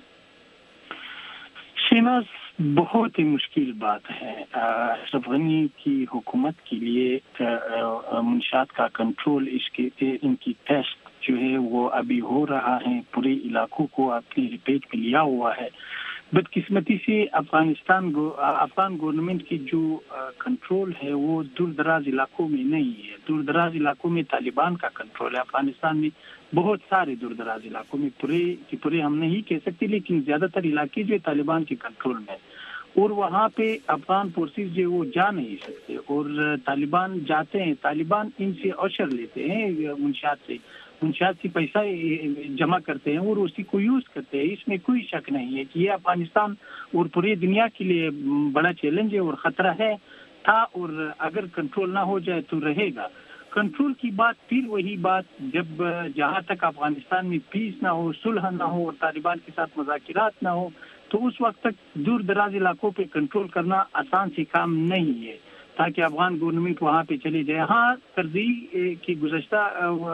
شیناز بہت ہی مشکل بات ہے. اشرف غنی کی حکومت کے لیے منشیات کا کنٹرول اس کے ان کی ٹیسٹ جو ہے وہ ابھی ہو رہا ہے, پورے علاقوں کو اپنی لپیٹ میں لیا ہوا ہے. بدقسمتی سے افغانستان افغان گورنمنٹ کی جو کنٹرول ہے وہ دور دراز علاقوں میں نہیں ہے. دور دراز علاقوں میں طالبان کا کنٹرول ہے. افغانستان میں بہت سارے دور دراز علاقوں میں پورے کی پورے ہم نہیں کہہ سکتے لیکن زیادہ تر علاقے جو طالبان کے کنٹرول میں اور وہاں پہ افغان فورسز جو وہ جا نہیں سکتے اور طالبان جاتے ہیں. طالبان ان سے عشر لیتے ہیں منشیات سے منشیات سے پیسہ جمع کرتے ہیں اور اسی کو یوز کرتے ہیں. اس میں کوئی شک نہیں ہے کہ یہ افغانستان اور پوری دنیا کے لیے بڑا چیلنج ہے اور خطرہ ہے تھا اور اگر کنٹرول نہ ہو جائے تو رہے گا. کنٹرول کی بات پھر وہی بات جب جہاں تک افغانستان میں پیس نہ ہو, صلح نہ ہو اور طالبان کے ساتھ مذاکرات نہ ہو تو اس وقت تک دور دراز علاقوں پہ کنٹرول کرنا آسان سے کام نہیں ہے. تاکہ افغان گورنمنٹ وہاں پہ چلی جائے. ہاں کرزئی کی گزشتہ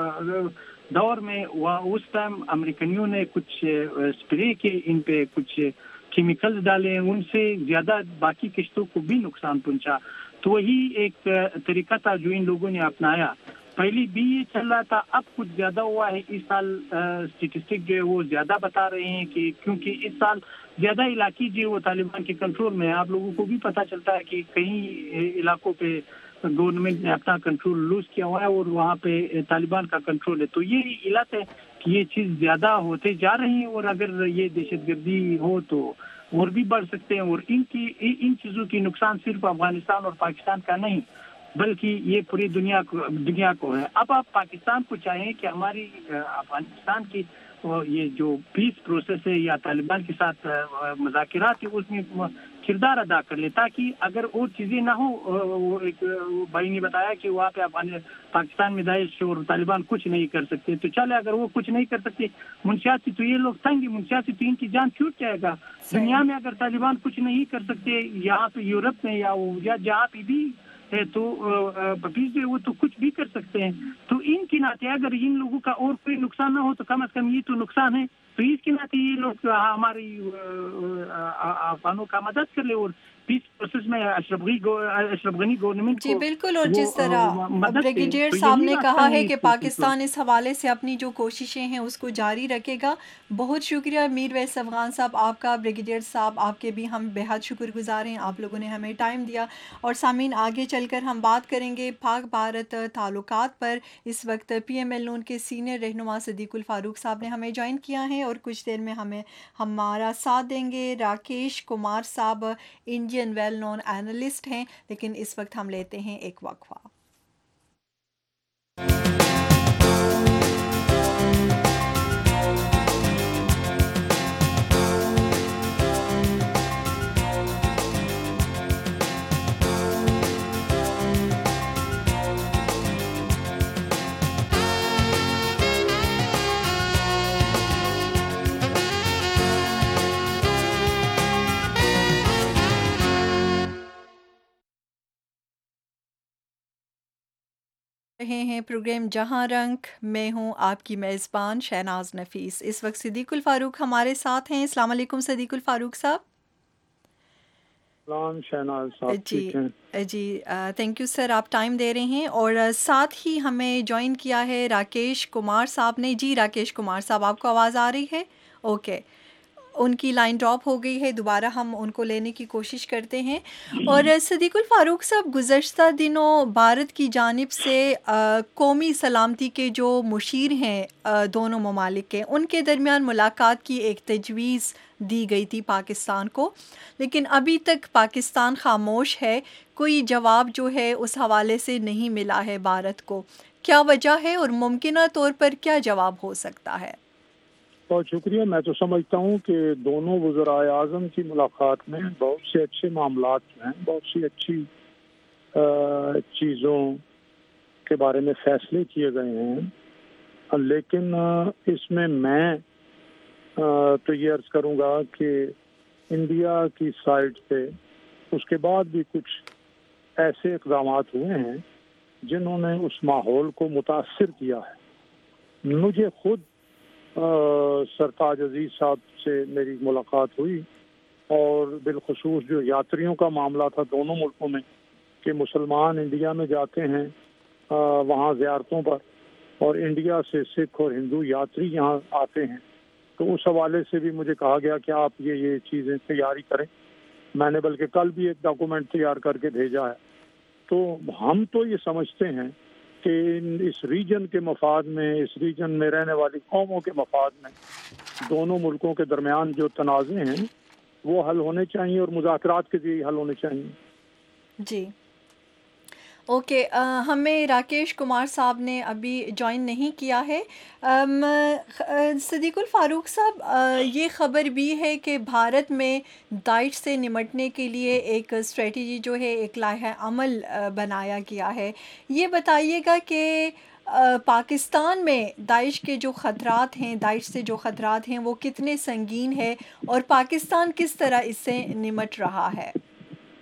دور میں اس ٹائم امریکنیوں نے کچھ اسپرے کے ان پہ کچھ کیمیکلز ڈالے, ان سے زیادہ باقی کشتوں کو بھی نقصان پہنچا. تو وہی ایک طریقہ تھا جو ان لوگوں نے اپنایا. پہلی بھی یہ چل رہا تھا, اب کچھ زیادہ ہوا ہے. اس سال اسٹیٹسٹک جو ہے وہ زیادہ بتا رہے ہیں کہ کیونکہ اس سال زیادہ علاقے جو ہے وہ طالبان کے کنٹرول میں ہے. آپ لوگوں کو بھی پتہ چلتا ہے کہ کئی علاقوں پہ گورنمنٹ نے اپنا کنٹرول لوز کیا ہوا ہے اور وہاں پہ طالبان کا کنٹرول ہے. تو یہ علت ہے کہ یہ چیز زیادہ ہوتے جا رہی ہیں, اور اگر یہ دہشت گردی ہو تو اور بھی بڑھ سکتے ہیں. اور ان کی ان چیزوں کی نقصان صرف افغانستان اور پاکستان کا نہیں بلکہ یہ پوری دنیا کو دنیا کو ہے. اب آپ پاکستان کو چاہیں کہ ہماری افغانستان کی یہ جو پیس پروسیس ہے یا طالبان کے ساتھ مذاکرات ہے اس میں کردار ادا کر لے, تاکہ اگر اور چیزیں نہ ہوں. ایک بھائی نے بتایا کہ وہاں پہ پاکستان میں داعش اور طالبان کچھ نہیں کر سکتے, تو چلے اگر وہ کچھ نہیں کر سکتے منشیات سے تو یہ لوگ تنگ, منشیات سے تو ان کی جان چھوٹ جائے گا. دنیا میں اگر طالبان کچھ نہیں کر سکتے, یہاں پہ یورپ میں یا جہاں پہ بھی ہے تو پپیز جو وہ تو کچھ بھی کر سکتے ہیں. تو ان کے ناطے اگر ان لوگوں کا اور کوئی نقصان نہ ہو تو کم از کم یہ تو نقصان ہے. تو اس کے ناطے یہ لوگ ہماری افغانوں کا مدد کر لے اور پیس پروسیس میں اشرف غنی گورنمنٹ جی بالکل. اور جس طرح بریگیڈیئر صاحب نے کہا ہے کہ پاکستان اس حوالے سے اپنی جو کوششیں ہیں اس کو جاری رکھے گا. بہت شکریہ میر ویس افغان صاحب آپ کا. بریگیڈیئر صاحب آپ کے بھی ہم بہت شکر گزار ہیں, آپ لوگوں نے ہمیں ٹائم دیا. اور سامعین آگے چل کر ہم بات کریں گے پاک بھارت تعلقات پر. اس وقت پی ایم ایل نون کے سینئر رہنما صدیق الفاروق صاحب نے ہمیں جوائن کیا ہے اور کچھ دیر میں ہمیں ہمارا ساتھ دیں گے. راکیش کمار صاحب انڈین ویل نون اینالسٹ ہیں, لیکن اس وقت ہم لیتے ہیں ایک وقفہ. رہے ہیں پروگرام جہاں رنگ, میں ہوں آپ کی میزبان شہناز نفیس. اس وقت صدیق الفاروق ہمارے ساتھ ہیں. السلام علیکم صدیق الفاروق صاحب. السلام شہناز صاحب. جی جی تھینک یو سر, آپ ٹائم دے رہے ہیں. اور ساتھ ہی ہمیں جوائن کیا ہے راکیش کمار صاحب نے. جی راکیش کمار صاحب آپ کو آواز آ رہی ہے؟ اوکے, ان کی لائن ڈراپ ہو گئی ہے, دوبارہ ہم ان کو لینے کی کوشش کرتے ہیں. اور صدیق الفاروق صاحب, گزشتہ دنوں بھارت کی جانب سے قومی سلامتی کے جو مشیر ہیں دونوں ممالک کے, ان کے درمیان ملاقات کی ایک تجویز دی گئی تھی پاکستان کو, لیکن ابھی تک پاکستان خاموش ہے. کوئی جواب جو ہے اس حوالے سے نہیں ملا ہے بھارت کو. کیا وجہ ہے اور ممکنہ طور پر کیا جواب ہو سکتا ہے؟ بہت شکریہ. میں تو سمجھتا ہوں کہ دونوں وزرائے اعظم کی ملاقات میں بہت سے اچھے معاملات ہیں, بہت سی اچھی چیزوں کے بارے میں فیصلے کیے گئے ہیں. لیکن اس میں میں تو یہ عرض کروں گا کہ انڈیا کی سائڈ سے اس کے بعد بھی کچھ ایسے اقدامات ہوئے ہیں جنہوں نے اس ماحول کو متاثر کیا ہے. مجھے خود سرتاج عزیز صاحب سے میری ملاقات ہوئی, اور بالخصوص جو یاتریوں کا معاملہ تھا دونوں ملکوں میں کہ مسلمان انڈیا میں جاتے ہیں وہاں زیارتوں پر, اور انڈیا سے سکھ اور ہندو یاتری یہاں آتے ہیں, تو اس حوالے سے بھی مجھے کہا گیا کہ آپ یہ یہ چیزیں تیاری کریں. میں نے بلکہ کل بھی ایک ڈاکومنٹ تیار کر کے بھیجا ہے. تو ہم تو یہ سمجھتے ہیں کہ اس ریجن کے مفاد میں, اس ریجن میں رہنے والی قوموں کے مفاد میں دونوں ملکوں کے درمیان جو تنازع ہیں وہ حل ہونے چاہیے, اور مذاکرات کے ذریعے حل ہونے چاہیے. جی اوکے, ہمیں راکیش کمار صاحب نے ابھی جوائن نہیں کیا ہے. صدیق الفاروق صاحب, یہ خبر بھی ہے کہ بھارت میں داعش سے نمٹنے کے لیے ایک اسٹریٹجی جو ہے, ایک لائحہ عمل بنایا گیا ہے. یہ بتائیے گا کہ پاکستان میں داعش کے جو خطرات ہیں, داعش سے جو خطرات ہیں وہ کتنے سنگین ہیں, اور پاکستان کس طرح اس سے نمٹ رہا ہے؟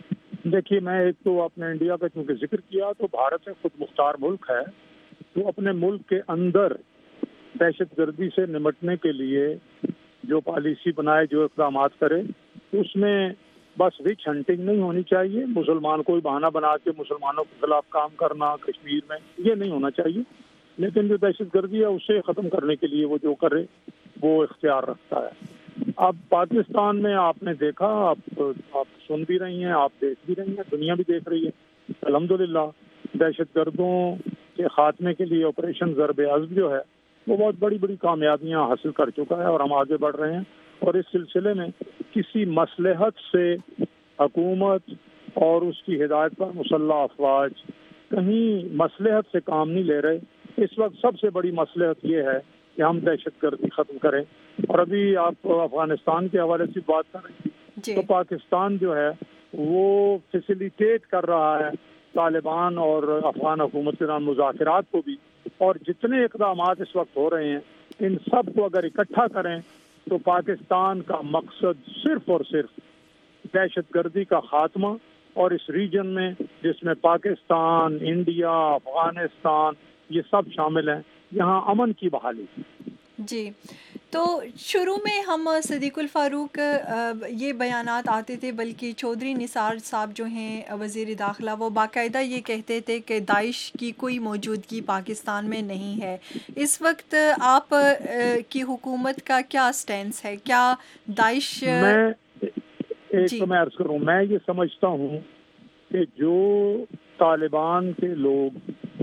دیکھیے میں ایک تو آپ نے انڈیا کا چونکہ ذکر کیا تو بھارت ایک خود مختار ملک ہے، تو اپنے ملک کے اندر دہشت گردی سے نمٹنے کے لیے جو پالیسی بنائے، جو اقدامات کرے، اس میں بس وچ ہنٹنگ نہیں ہونی چاہیے، مسلمان کوئی بہانہ بنا کے مسلمانوں کے خلاف کام کرنا کشمیر میں، یہ نہیں ہونا چاہیے، لیکن جو دہشت گردی ہے اسے ختم کرنے کے لیے وہ جو کرے وہ اختیار رکھتا ہے۔ اب پاکستان میں آپ نے دیکھا، آپ آپ سن بھی رہی ہیں، آپ دیکھ بھی رہی ہیں، دنیا بھی دیکھ رہی ہے، الحمدللہ دہشت گردوں کے خاتمے کے لیے آپریشن ضرب عزم جو ہے وہ بہت بڑی بڑی کامیابیاں حاصل کر چکا ہے اور ہم آگے بڑھ رہے ہیں، اور اس سلسلے میں کسی مصلحت سے حکومت اور اس کی ہدایت پر مسلح افواج کہیں مصلحت سے کام نہیں لے رہے۔ اس وقت سب سے بڑی مصلحت یہ ہے کہ ہم دہشت گردی ختم کریں، اور ابھی آپ افغانستان کے حوالے سے بات کر رہے ہیں تو پاکستان جو ہے وہ فیسیلیٹیٹ کر رہا ہے طالبان اور افغان حکومت کے نام مذاکرات کو بھی، اور جتنے اقدامات اس وقت ہو رہے ہیں ان سب کو اگر اکٹھا کریں تو پاکستان کا مقصد صرف اور صرف دہشت گردی کا خاتمہ، اور اس ریجن میں جس میں پاکستان، انڈیا، افغانستان یہ سب شامل ہیں، یہاں امن کی بحالی۔ جی، تو شروع میں ہم صدیق الفاروق یہ بیانات آتے تھے، بلکہ چودھری نثار صاحب جو ہیں وزیر داخلہ وہ باقاعدہ یہ کہتے تھے کہ داعش کی کوئی موجودگی پاکستان میں نہیں ہے۔ اس وقت آپ کی حکومت کا کیا سٹینس ہے؟ کیا داعش میں ایک تو میں عرض کروں، میں یہ سمجھتا ہوں کہ جو طالبان کے لوگ،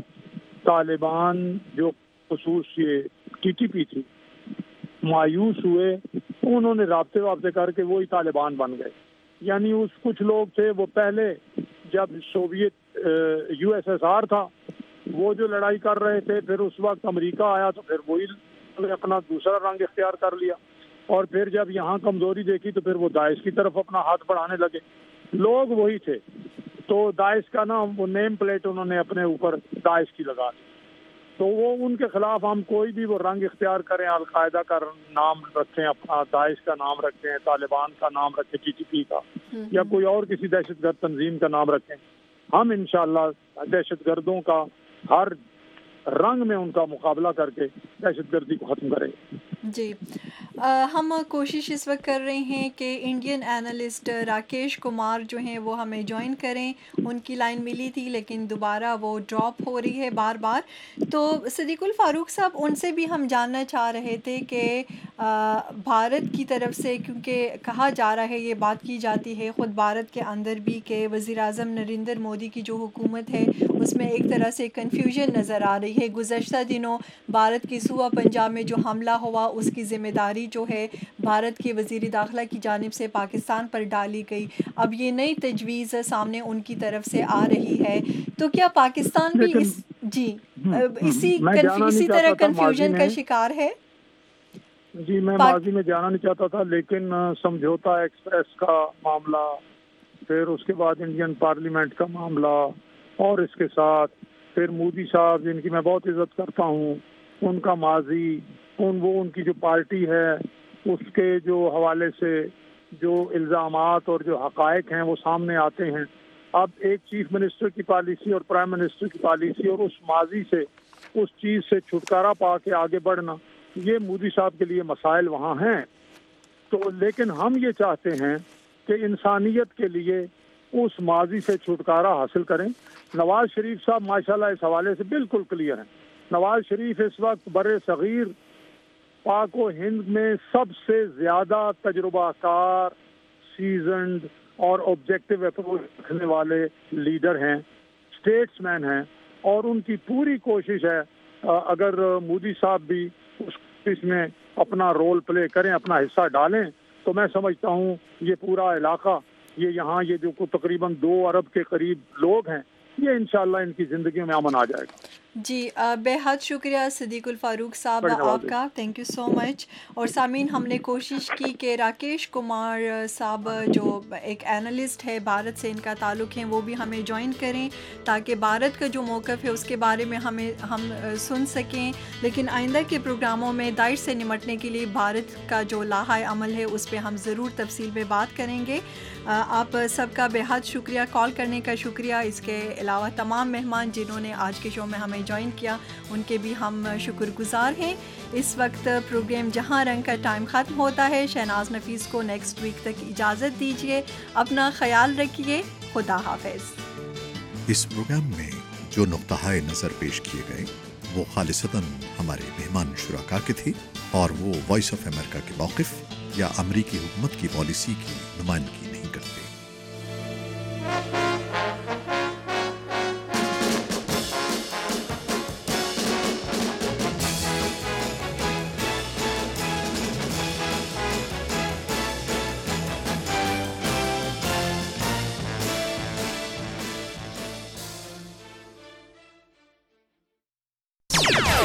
طالبان جو خصوص یہ ٹی ٹی پی تھی، مایوس ہوئے، انہوں نے رابطے وابطے کر کے وہی طالبان بن گئے۔ یعنی اس کچھ لوگ تھے وہ پہلے جب Soviet U S S R تھا وہ جو لڑائی کر رہے تھے، پھر اس وقت امریکہ آیا تو پھر وہی اپنا دوسرا رنگ اختیار کر لیا، اور پھر جب یہاں کمزوری دیکھی تو پھر وہ داعش کی طرف اپنا ہاتھ بڑھانے لگے۔ لوگ وہی تھے، تو داعش کا نام، وہ نیم پلیٹ انہوں نے اپنے اوپر داعش کی لگا دی، تو وہ ان کے خلاف ہم کوئی بھی وہ رنگ اختیار کریں، القاعدہ کا نام رکھیں اپنا، داعش کا نام رکھیں، طالبان کا نام رکھیں، ٹی ٹی پی کا، یا کوئی اور کسی دہشت گرد تنظیم کا نام رکھیں، ہم انشاءاللہ دہشت گردوں کا ہر رنگ میں ان کا مقابلہ کر کے دہشت گردی کو ختم کریں گے۔ جی، ہم کوشش اس وقت کر رہے ہیں کہ انڈین اینالسٹ راکیش کمار جو ہیں وہ ہمیں جوائن کریں، ان کی لائن ملی تھی لیکن دوبارہ وہ ڈراپ ہو رہی ہے بار بار۔ تو صدیق الفاروق صاحب، ان سے بھی ہم جاننا چاہ رہے تھے کہ بھارت کی طرف سے، کیونکہ کہا جا رہا ہے، یہ بات کی جاتی ہے خود بھارت کے اندر بھی، کہ وزیر اعظم نریندر مودی کی جو حکومت ہے اس میں ایک طرح سے کنفیوژن نظر آ رہی ہے۔ گزشتہ دنوں بھارت کی صوبہ پنجاب میں جو حملہ ہوا اس کی ذمہ داری جو ہے بھارت کے وزیر داخلہ کی جانب سے پاکستان پر ڈالی گئی، اب یہ نئی تجویز سامنے ان کی طرف سے آ رہی ہے، تو کیا پاکستان بھی اس جی اسی اسی طرح کنفیوژن کا شکار ہے؟ جی میں ماضی میں جانا نہیں چاہتا تھا، لیکن سمجھوتا ایکسپریس کا معاملہ، پھر اس کے بعد انڈین پارلیمنٹ کا معاملہ، اور اس کے ساتھ پھر مودی صاحب جن کی میں بہت عزت کرتا ہوں، ان کا ماضی، ان وہ ان کی جو پارٹی ہے اس کے جو حوالے سے جو الزامات اور جو حقائق ہیں وہ سامنے آتے ہیں۔ اب ایک چیف منسٹر کی پالیسی اور پرائم منسٹر کی پالیسی اور اس ماضی سے، اس چیز سے چھٹکارا پا کے آگے بڑھنا، یہ مودی صاحب کے لیے مسائل وہاں ہیں۔ تو لیکن ہم یہ چاہتے ہیں کہ انسانیت کے لیے اس ماضی سے چھٹکارا حاصل کریں۔ نواز شریف صاحب ماشاءاللہ اس حوالے سے بالکل کلیئر ہیں۔ نواز شریف اس وقت بر صغیر پاک و ہند میں سب سے زیادہ تجربہ کار، سیزنڈ اور آبجیکٹو اپروچ رکھنے والے لیڈر ہیں، اسٹیٹس مین ہیں، اور ان کی پوری کوشش ہے اگر مودی صاحب بھی اس میں اپنا رول پلے کریں، اپنا حصہ ڈالیں، تو میں سمجھتا ہوں یہ پورا علاقہ، یہ یہاں یہ جو تقریباً دو ارب کے قریب لوگ ہیں، یہ انشاءاللہ ان کی زندگی میں امن آ جائے گا۔ جی بے حد شکریہ صدیق الفاروق صاحب آپ کا، تھینک یو سو مچ. اور سامعین، ہم نے کوشش کی کہ راکیش کمار صاحب جو ایک اینالسٹ ہے، بھارت سے ان کا تعلق ہے، وہ بھی ہمیں جوائن کریں تاکہ بھارت کا جو موقف ہے اس کے بارے میں ہمیں ہم سن سکیں. لیکن آئندہ کے پروگراموں میں داعش سے نمٹنے کے لیے بھارت کا جو لاحہ عمل ہے اس پہ ہم ضرور تفصیل میں بات کریں گے. آپ سب کا بے حد شکریہ، کال کرنے کا شکریہ. اس کے علاوہ تمام مہمان جنہوں نے آج کے شو میں ہمیں جوائن کیا ان کے بھی ہم شکر گزار ہیں. اس وقت پروگرام جہاں رنگ کا ٹائم ختم ہوتا ہے. شہناز نفیس کو نیکسٹ ویک تک اجازت دیجیے. اپنا خیال رکھیے. خدا حافظ. اس پروگرام میں جو نقطہ نظر پیش کیے گئے وہ خالصتاً ہمارے مہمان شرکا کے تھے اور وہ وائس آف امریکہ کے موقف یا امریکی حکومت کی پالیسی کی نمائندگی